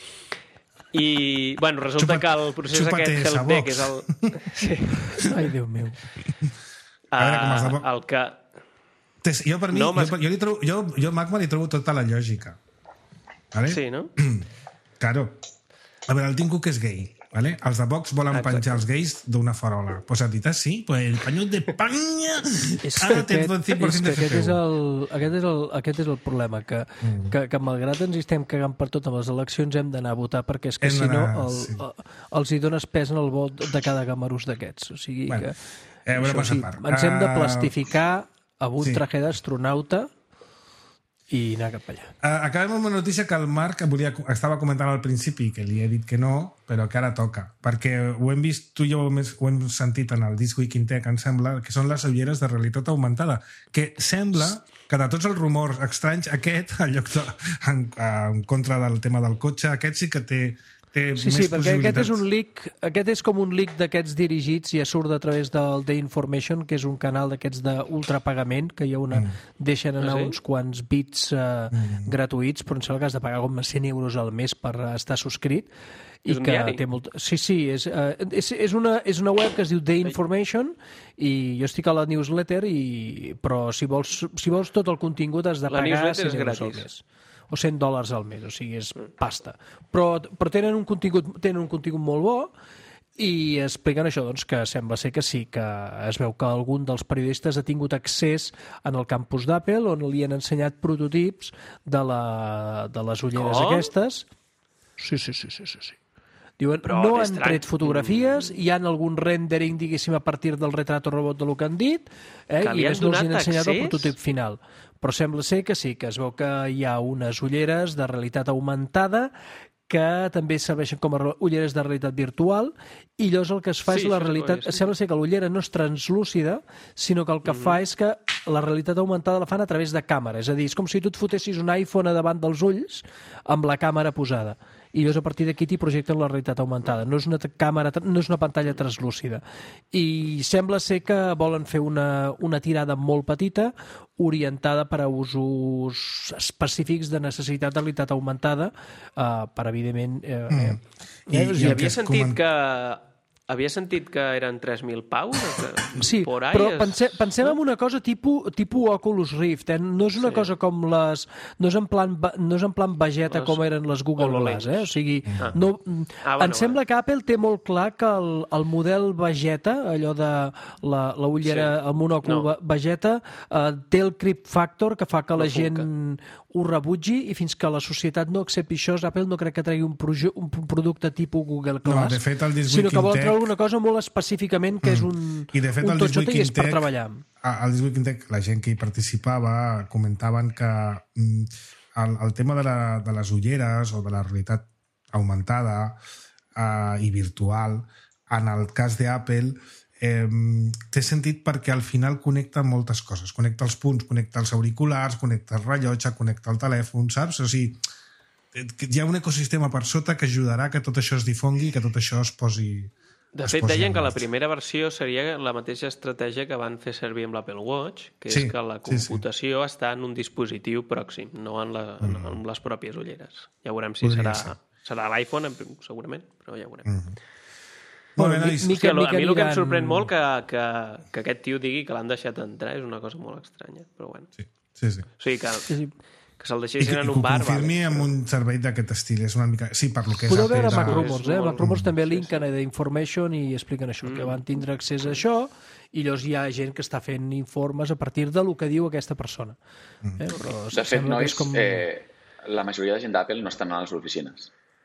I, bueno, resulta Xupa, que el procés aquest helpdeck és el... Sí. Ai, Déu meu. A veure com has de... El que... Tes, jo, per mi, no, jo, jo, li trobo, jo, jo Magma li trobo tota la lògica. Vale? Sí, no? Claro. A veure, el Tim Cook és gay. ¿Vale? Els de Vox volen Exacte. penjar els gais d'una farola. Pues has dit, ah, sí? Pues el pañol d'Espanya ara tens el cent per cent de C P U. Aquest és el, aquest és el, aquest és el problema, que, mm. que, que malgrat ens hi estem cagant per tot amb les eleccions hem d'anar a votar, perquè és que hem si no el, sí. el, els hi dones pes en el vot de cada gamarús d'aquests. O sigui bueno, que... Eh, això, sí, ens hem de plastificar amb un sí. traje d'astronauta i anar cap allà. Uh, acabem amb una notícia que el Marc volia, estava comentant al principi, que li he dit que no, però que ara toca, perquè ho hem vist, tu i jo ho hem sentit en el This Week in Tech, em sembla, que són les ulleres de realitat augmentada, que sembla que de tots els rumors estranys, aquest, en lloc de, en, en contra del tema del cotxe, aquest sí que té té sí, més sí, perquè possibilitats. Aquest és un leak, aquest és com un leak d'aquests dirigits, ja surt a través del The Information, que és un canal d'aquests d'ultrapagament, que hi ha una... Mm. deixen anar ah, sí? uns quants bits uh, mm. gratuïts, però em sembla que has de pagar com cent euros al mes per estar subscrit. I és un que diari? Té molt... Sí, sí, és, uh, és, és, una, és una web que es diu The Information i jo estic a la newsletter, i... però si vols, si vols tot el contingut has de la pagar cent euros al mes. O cent dòlars al mes, o sigui, és pasta. Però, però tenen, un contingut, tenen un contingut molt bo i expliquen això, doncs, que sembla ser que sí, que es veu que algun dels periodistes ha tingut accés en el campus d'Apple on li han ensenyat prototips de, la, de les ulleres Com? aquestes. Sí, sí, sí, sí, sí. sí. Diuen, Però no han estrany. tret fotografies, hi ha algun rendering, diguéssim, a partir del retrato robot de lo que han dit, eh, Que i li han més no els han donat ensenyat accés? el prototip final. Però sembla ser que sí, que es veu que hi ha unes ulleres de realitat augmentada que també serveixen com a ulleres de realitat virtual, i llavors el que es fa Sí, és la això és realitat... bo, sí. Sembla ser que l'ullera no és translúcida, sinó que el que mm. fa és que la realitat augmentada la fan a través de càmera. És a dir, és com si tu et fotessis un iPhone a davant dels ulls amb la càmera posada. I llavors a partir d'aquí t'hi projecten la realitat augmentada. No és una càmera, no és una pantalla translúcida. I sembla ser que volen fer una, una tirada molt petita, orientada per a usos específics de necessitat de realitat augmentada, eh, per evidentment... Eh, mm. eh, I, i, i havia sentit coment... que... Havia sentit que eren tres mil paus? Que sí, por però es... pense, pensem en una cosa tipus, tipus Oculus Rift. Eh? No és una sí. cosa com les... No és en plan, no és en plan Vegeta les... com eren les Google Glass. Eh? O sigui, ah. no, ah, bueno, em sembla que Apple té molt clar que el, el model Vegeta, allò de la, la ullera, sí. el monòcul no. Vegeta, eh, té el creep factor que fa que la, la gent ho rebutgi i fins que la societat no accepti això, Apple no crec que tregui un, proje, un producte tipus Google Glass, no, de fet, el sinó que vol treure una cosa molt específicament que mm. és un, I de fet, un totxote i és per treballar. Al This Week in Tech, la gent que hi participava comentaven que mm, el, el tema de, la, de les ulleres o de la realitat augmentada eh, i virtual, en el cas d'Apple, eh, té sentit perquè al final connecta moltes coses. Connecta els punts, connecta els auriculars, connecta el rellotge, connecta el telèfon, saps? O sigui, hi ha un ecosistema per sota que ajudarà que tot això es difongui i que tot això es posi... De fet, deien que la primera versió seria la mateixa estratègia que van fer servir amb l'Apple Watch, que és sí, que la computació sí, sí. està en un dispositiu pròxim, no en, la, mm. en les pròpies ulleres. Ja veurem si Podria serà, ser. serà l'iPhone, segurament, però ja veurem. Mm. Molt bé, nois. Hòstia, a mi el que em sorprèn molt que, que, que aquest tio digui que l'han deixat entrar és una cosa molt estranya, però bueno. Sí, sí. sí. O sigui que... Sí, sí. que se'l deixessin en un bar... I que ho confirmi vale. amb un servei d'aquest estil. És una mica... Sí, per lo que és... Podeu veure Mac Rumors, eh? Mac Rumors també linken a d'Information i expliquen això, mm. que van tindre accés a això i llavors hi ha gent que està fent informes a partir de lo que diu aquesta persona. Mm. Eh? Però de fet, nois, com... eh, la majoria de gent d'Apple no estan a les oficines.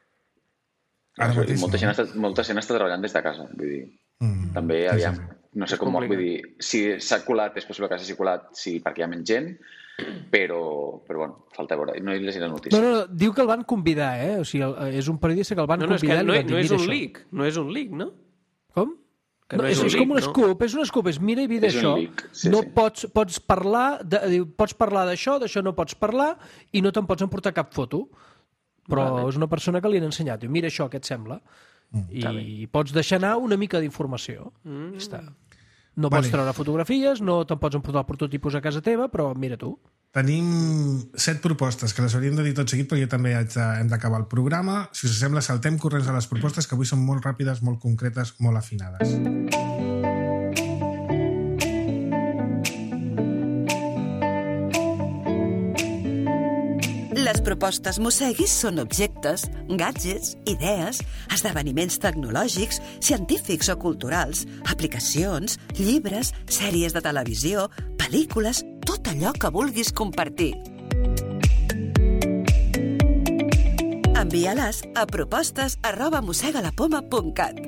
Ara mateix, molta, gent està, molta gent està treballant des de casa. Vull dir, mm. també, aviam, no sé com... Vull dir, si s'ha colat, és possible que s'hagi colat sí, perquè hi ha menys gent, però, però bueno, falta veure. No he llegit la notícia. No, no, no, diu que el van convidar, eh? O sigui, és un periodista que el van no, no, convidar. No, i no, no és un leak, no és un leak, no? Com? Que no, no és, és, és leak, com un no? scoop, és un scoop, és mira i vi d'això. Sí, no sí. pots, pots parlar, de, pots parlar d'això, d'això no pots parlar i no te'n pots emportar cap foto. Però vale. És una persona que li han ensenyat. I mira això, què et sembla? Mm, I pots deixar anar una mica d'informació. Mm. I està. No vale. Pots treure fotografies, no te'n pots emportar el prototipus a casa teva, però mira tu. Tenim set propostes, que les hauríem de dir tot seguit, però jo també haig de, hem d'acabar el programa. Si us sembla, saltem corrents a les propostes, que avui són molt ràpides, molt concretes, molt afinades. Les propostes Mosseguis són objectes, gadgets, idees, esdeveniments tecnològics, científics o culturals, aplicacions, llibres, sèries de televisió, pel·lícules, tot allò que vulguis compartir. Envia-les a propostes arroba mossegalapoma punt cat.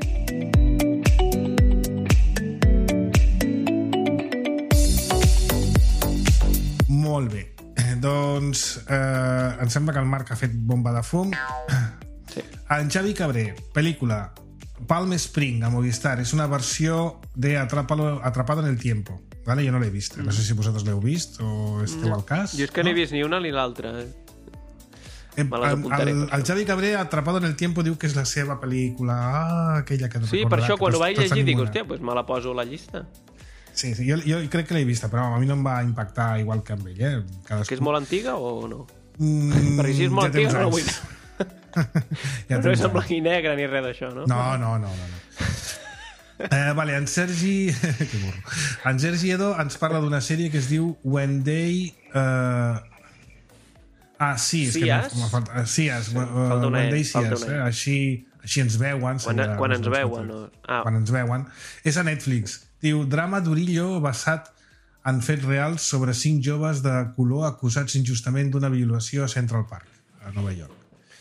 Molt bé. Doncs eh, em sembla que el Marc ha fet bomba de fum. Sí. En Xavi Cabré, pel·lícula Palm Spring a Movistar, és una versió de Atrapado, Atrapado en el Tiempo, vale? Jo no l'he vist, no sé si vosaltres l'heu vist o esteu no. al cas. Jo és que no, no he vist ni una ni l'altra. Eh? El, el, el Xavi Cabré, Atrapado en el Tiempo, diu que és la seva pel·lícula, ah, aquella que no sí, per això quan ho vaig llegir dic, hòstia, pues me la poso a la llista. Sí, sí, jo, jo crec que l'he vista, però a mi no em va impactar igual que amb ell. Eh? Cadascú... Que és molt antiga o no? Mm, Perquè si és molt ja antiga no la vull. ja no és en blanc i negre ni res d'això, no? No, no, no. no, no. eh, vale, en Sergi... que burro. En Sergi Edo ens parla d'una sèrie que es diu When They... Uh... Ah, sí, és sí, que m'ha faltat... Sí, és, uh, When They See Us, eh? Així, així ens veuen. Quan, quan ens veuen. No? Ah. Quan ens veuen. És a Netflix. Diu, drama d'Urillo basat en fets reals sobre cinc joves de color acusats injustament d'una violació a Central Park, a Nova York.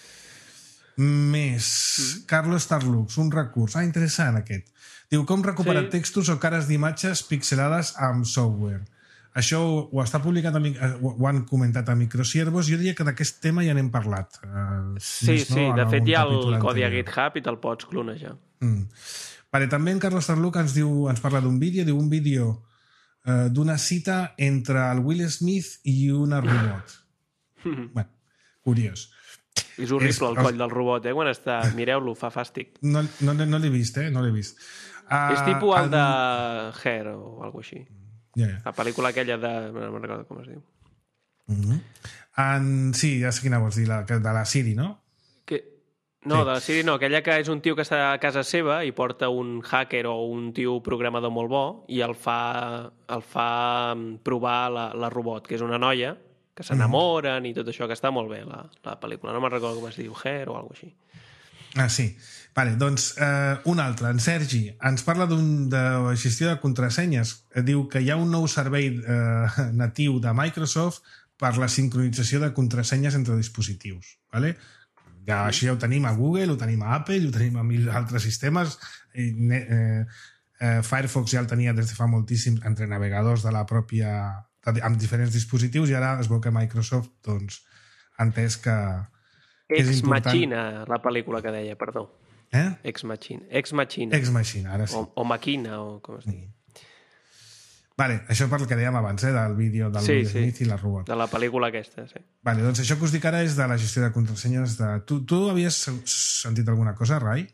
Més. Mm. Carlos Tarlux, un recurs. Ah, interessant aquest. Diu, com recuperar sí. textos o cares d'imatges pixelades amb software. Això ho, ho està publicat, a, ho, ho han comentat a Microsiervos. Jo diria que d'aquest tema ja n'hem parlat. Uh, sí, més, no? sí. De fet, hi ha el codi a GitHub i te'l pots clonejar. Mm. Vale, també en Carlos Tarluc ens diu, ens parla d'un vídeo, diu un vídeo eh, d'una cita entre el Will Smith i una robot. Bueno, curiós. És horrible És- el coll del robot, eh? Quan està... Mireu-lo, fa fàstic. No, no, no l'he vist, eh? No l'he vist. Uh, És tipus el de Hair o alguna així. Ja, ja. La pel·lícula aquella de... No me'n recordo com es diu. Mhm. En... Sí, ja sé quina vols dir, la, que- de la Siri, no? Que... No, Sí. de la Siri no. Aquella que és un tio que està a casa seva i porta un hacker o un tio programador molt bo i el fa, el fa provar la, la robot, que és una noia que s'enamoren i tot això, que està molt bé, la, la pel·lícula. No me'n recordo com es diu, Hair o alguna així. Ah, sí. Vale, doncs eh, un altre, en Sergi, ens parla d'un de gestió de contrasenyes. Diu que hi ha un nou servei eh, natiu de Microsoft per la sincronització de contrasenyes entre dispositius. Vale? Ja, això ja ho tenim a Google, ho tenim a Apple, ho tenim a mil altres sistemes. Eh, eh, eh, Firefox ja el tenia des de fa moltíssim entre navegadors de la pròpia... amb diferents dispositius, i ara es veu que Microsoft doncs, ha entès que, que és Ex important... Machina, la pel·lícula que deia, perdó. Eh? Ex Machina. Ex Machina. Ex Machina, ara sí. O, o Maquina, o com es digui. Vale, això per el que dèiem abans, eh, del vídeo del Sí, Will sí. Smith i la robot. De la pel·lícula aquesta, sí. Vale, doncs això que us dic ara és de la gestió de contrasenyes. De... Tu, tu havies sentit alguna cosa, Rai?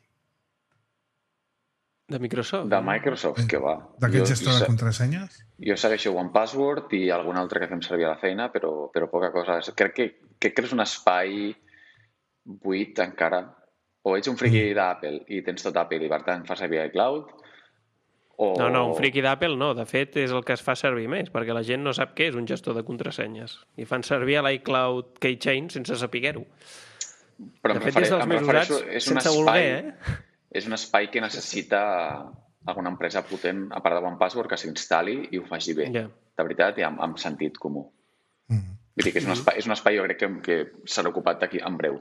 De Microsoft? De Microsoft, que va. D'aquest Jo- gestor de jo- contrasenyes? Jo segueixo OnePassword i algun altre que fem servir a la feina, però, però poca cosa. Crec que, crec que és un espai buit encara. O ets un friqui Mm. d'Apple i tens tot Apple i per tant fas servir iCloud, o... No, no, un friqui d'Apple no. De fet, és el que es fa servir més, perquè la gent no sap què és un gestor de contrasenyes. I fan servir a l'iCloud Keychain sense saber-ho. Però De em fet, refereixo- des dels em més refereixo- usats, és un sense espai- voler, eh? És un espai que necessita alguna empresa potent, a part de OnePassword, que s'instal·li i ho faci bé. Ja. De veritat, i amb, amb sentit comú. Mm. Vull dir que és un espai, és un espai jo crec que, que serà ocupat d'aquí en breu.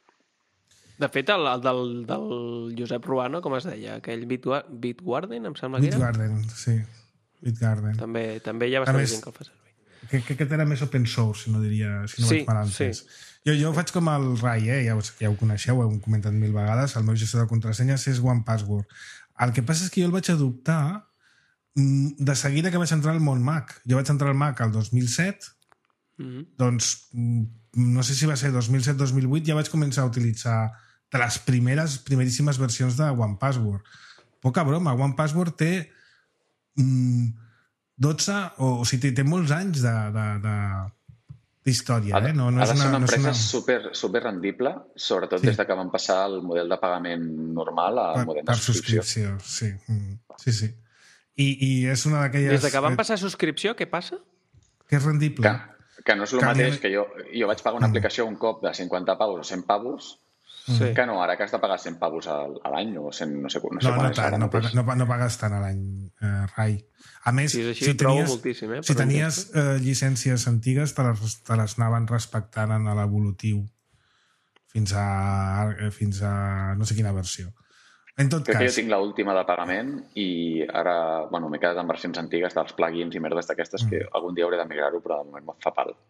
De fet, el, el del, del Josep Ruano, com es deia? Aquell Bitwa- Bitwarden, em sembla que era? Bitgarden, sí. Bitgarden. També, també hi ha bastant més- gent que el fa servir. Que, que aquest era més open source, si no diria, si no Sí, vaig mal entès. sí. Jo, jo ho faig com el Rai, eh? ja, ho, ja ho coneixeu, ho hem comentat mil vegades, el meu gestor de contrasenyes és OnePassword. El que passa és que jo el vaig adoptar mm, de seguida que vaig entrar al món Mac. Jo vaig entrar al Mac el dos mil set, Mm-hmm. doncs mm, no sé si va ser dos mil set dos mil vuit, ja vaig començar a utilitzar de les primeres, primeríssimes versions de OnePassword. Poca broma, OnePassword té mm, dotze, o, o sigui, té, té molts anys de, de, de, d'història, Ha de, eh? No, no ha és de ser una, una no és empresa una... super, super rendible, sobretot Sí. des de que van passar el model de pagament normal al per, model de per subscripció. subscripció, sí. Mm, sí, sí. I, I és una d'aquelles... Des de que van passar a subscripció, què passa? Que és rendible. Que, que no és el Que a mi- mateix que jo, jo vaig pagar una aplicació un cop de cinquanta pavos o cent pavos, Sí. que no, ara que has de pagar cent pavos al- a l'any o cent, no sé, no sé No, quan no és tant, ara no, mateix. paga, no, pa- no pagues tant a l'any, eh, Rai. A més, Sí, és així, si ho trobo tenies, moltíssim, eh, si per un tenies eh, llicències antigues, te les, te les anaven respectant en l'evolutiu fins a, eh, fins a no sé quina versió. En tot Crec que jo cas, tinc l'última de pagament i ara, bueno, m'he quedat amb versions antigues dels plugins i merdes d'aquestes que Mm. algun dia hauré de migrar-ho, però de moment me'n fa pal.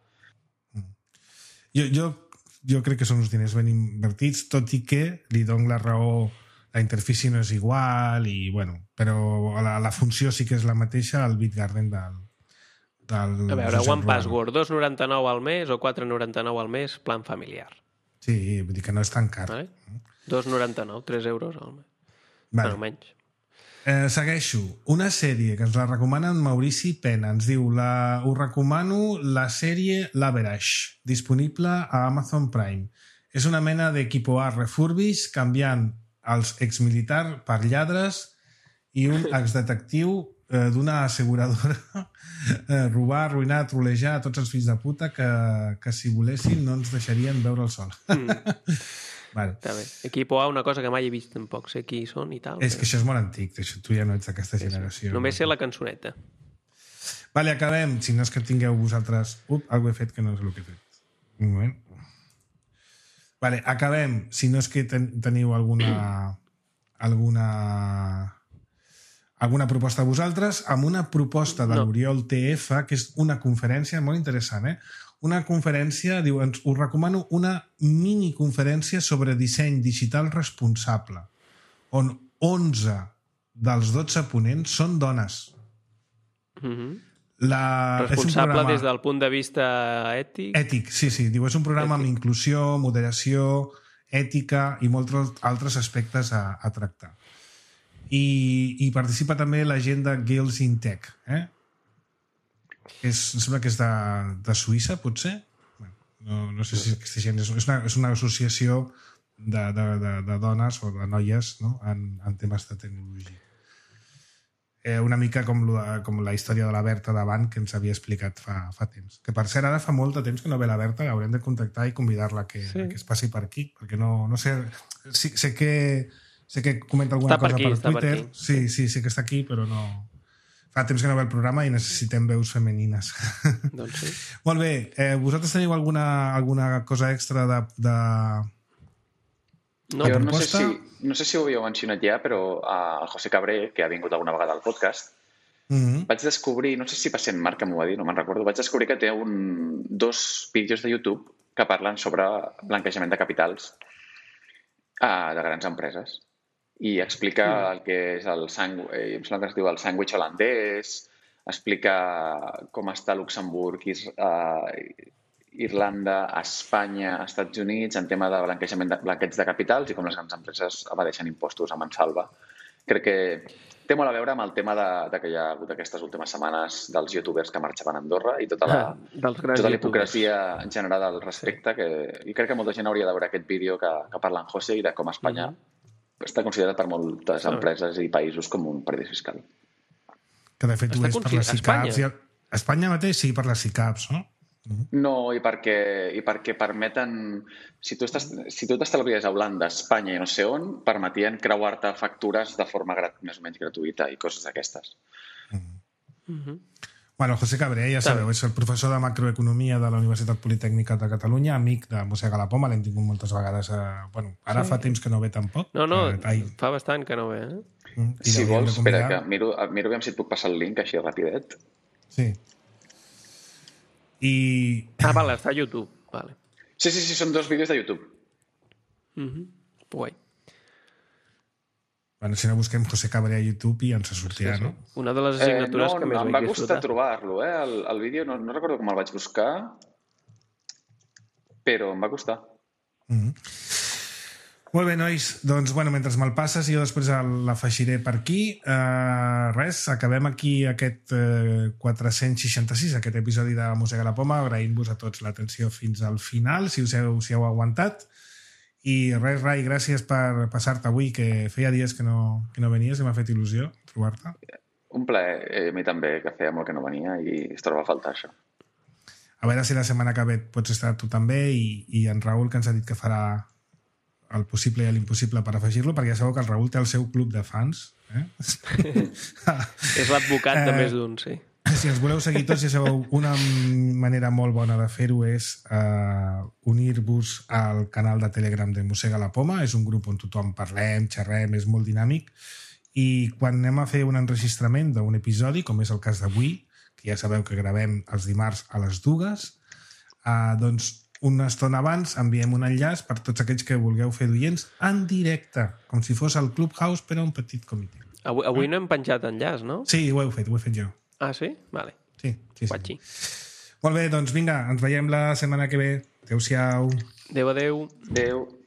jo, jo, jo crec que són uns diners ben invertits, tot i que li dono la raó, la interfície no és igual, i, bueno, però la, la funció sí que és la mateixa, el Bitgarden del, del A veure, Josep OnePassword, dos coma noranta-nou al mes o quatre coma noranta-nou al mes, plan familiar. Ruano. Sí, vull dir que no és tan car. Vale? dos coma noranta-nou, tres euros al mes. Vale. Bueno, menys. Eh, segueixo. Una sèrie que ens la recomana en Maurici Pena. Ens diu, la, us recomano la sèrie L'Average, disponible a Amazon Prime. És una mena d'equipo A refurbish, canviant els exmilitars per lladres i un exdetectiu eh, d'una asseguradora eh, robar, arruïnar, trolejar tots els fills de puta que, que si volessin no ens deixarien veure el sol. Mm, Vale. està bé. Equipo A, una cosa que mai he vist tampoc. Sé qui són i tal. És però- que això és molt antic, això, tu ja no ets d'aquesta generació. Només sé la cançoneta. Vale, acabem. Si no és que tingueu vosaltres... Up, algo he fet que no és el que he fet. Un moment. Vale, acabem. Si no és que ten teniu alguna... alguna... alguna proposta de vosaltres, amb una proposta de No. l'Oriol T F, que és una conferència molt interessant, eh? Una conferència, diu, ens, us recomano una miniconferència sobre disseny digital responsable, on onze dels dotze ponents són dones. Mm -hmm. La... Responsable programa... des del punt de vista ètic? Ètic, sí, sí. Diu, és un programa ètic. Amb inclusió, moderació, ètica i molts altres aspectes a, a tractar. I, i participa també la gent de Girls in Tech. Eh? És, em sembla que és de, de Suïssa, potser? Bueno, no, no sé si aquesta gent és, és, una, és una associació de, de, de, de dones o de noies, no? en, en temes de tecnologia. Eh, una mica com la, com la història de la Berta davant que ens havia explicat fa, fa temps. Que per cert, ara fa molt de temps que no ve la Berta, haurem de contactar i convidar-la que, sí. que es passi per aquí, perquè no, no sé... Sí, sé que sé que comenta alguna està per cosa aquí, per està Twitter. Per sí, sí, sí que està aquí, però no... Fa temps que no ve el programa i necessitem veus femenines. Doncs sí. Molt bé. Eh, vosaltres teniu alguna, alguna cosa extra de... de... No, jo no sé, si, no sé si ho havíeu mencionat ja, però uh, el José Cabré, que ha vingut alguna vegada al podcast, mm-hmm. vaig descobrir, no sé si va ser en Marc que m'ho va dir, no me'n recordo, vaig descobrir que té un, dos vídeos de YouTube que parlen sobre blanquejament de capitals uh, de grans empreses. I explica mm. el que és el sandwich, eh, em sembla que es diu el sandwich holandès, explica com està Luxemburg, is, uh, Irlanda, Espanya, Estats Units, en tema de blanquejament de blanqueig de capitals i com les grans empreses evadeixen impostos a mansalva. Crec que té molt a veure amb el tema de, de que hi ha hagut aquestes últimes setmanes dels youtubers que marxaven a Andorra i tota la, tota la hipocresia generada al respecte. Que, I crec que molta gent hauria de veure aquest vídeo que, que parla en José i de com Espanya mm-hmm. està considerat per moltes empreses i països com un paradís fiscal. Que de fet ho és per les S I C A Ps. A Espanya mateix sí, per les S I C A Ps, no? No, i perquè, i perquè permeten... Si tu estàs, si tu t'estalvies a Holanda, Espanya i no sé on, permetien creuar-te factures de forma grat, més o menys gratuïta i coses d'aquestes. Mm-hmm. Mm-hmm. Bueno, José Cabré, ja sabeu, és el professor de macroeconomia de la Universitat Politècnica de Catalunya, amic de Mossega la Poma, l'hem tingut moltes vegades. A... Bueno, ara sí. Fa temps que no ve tampoc. No, no, eh, fa bastant que no ve, eh? Mm, si vols, espera, que miro, miro si et puc passar el link així rapidet. Sí. I... Ah, vale, està a YouTube. Vale. Sí, sí, sí, són dos vídeos de YouTube. Mm-hmm. Guai. Bueno, si no busquem José Cabré a YouTube i ens sortirà, sí, sí. no? Una de les assignatures eh, no, que més em vaig va disfrutar. costar trobar-lo, eh? El, el vídeo, no, no recordo com el vaig buscar, però em va costar. Mm-hmm. Molt bé, nois. Doncs, bueno, mentre me'l passes, jo després l'afegiré per aquí. Uh, res, acabem aquí aquest uh, quatre-cents seixanta-sis, aquest episodi de Mossega la Poma. Agraïm-vos a tots l'atenció fins al final, si us heu, si heu aguantat. I res, Rai, gràcies per passar-te avui, que feia dies que no, que no venies i m'ha fet il·lusió trobar-te. Un plaer, eh, a mi també, que feia molt que no venia i es troba a faltar això. A veure si la setmana que ve pots estar tu també i, i en Raül, que ens ha dit que farà el possible i l'impossible per afegir-lo, perquè ja sabeu que el Raül té el seu club de fans. Eh? És l'advocat de eh, més d'un, sí. Si ens voleu seguir tots, ja sabeu, una manera molt bona de fer-ho és uh, unir-vos al canal de Telegram de Mossega la Poma. És un grup on tothom parlem, xerrem, és molt dinàmic. I quan anem a fer un enregistrament d'un episodi, com és el cas d'avui, que ja sabeu que gravem els dimarts a les dues, uh, doncs una estona abans enviem un enllaç per tots aquells que vulgueu fer d'oients en directe, com si fos el Clubhouse però un petit comitè. Avui, avui no hem penjat enllaç, no? Sí, ho heu fet, ho he fet jo. Ah, sí? Vale. Sí, sí, sí. Guatxi. Molt bé, doncs vinga, ens veiem la setmana que ve. Adéu-siau. Adéu, adéu. Adéu.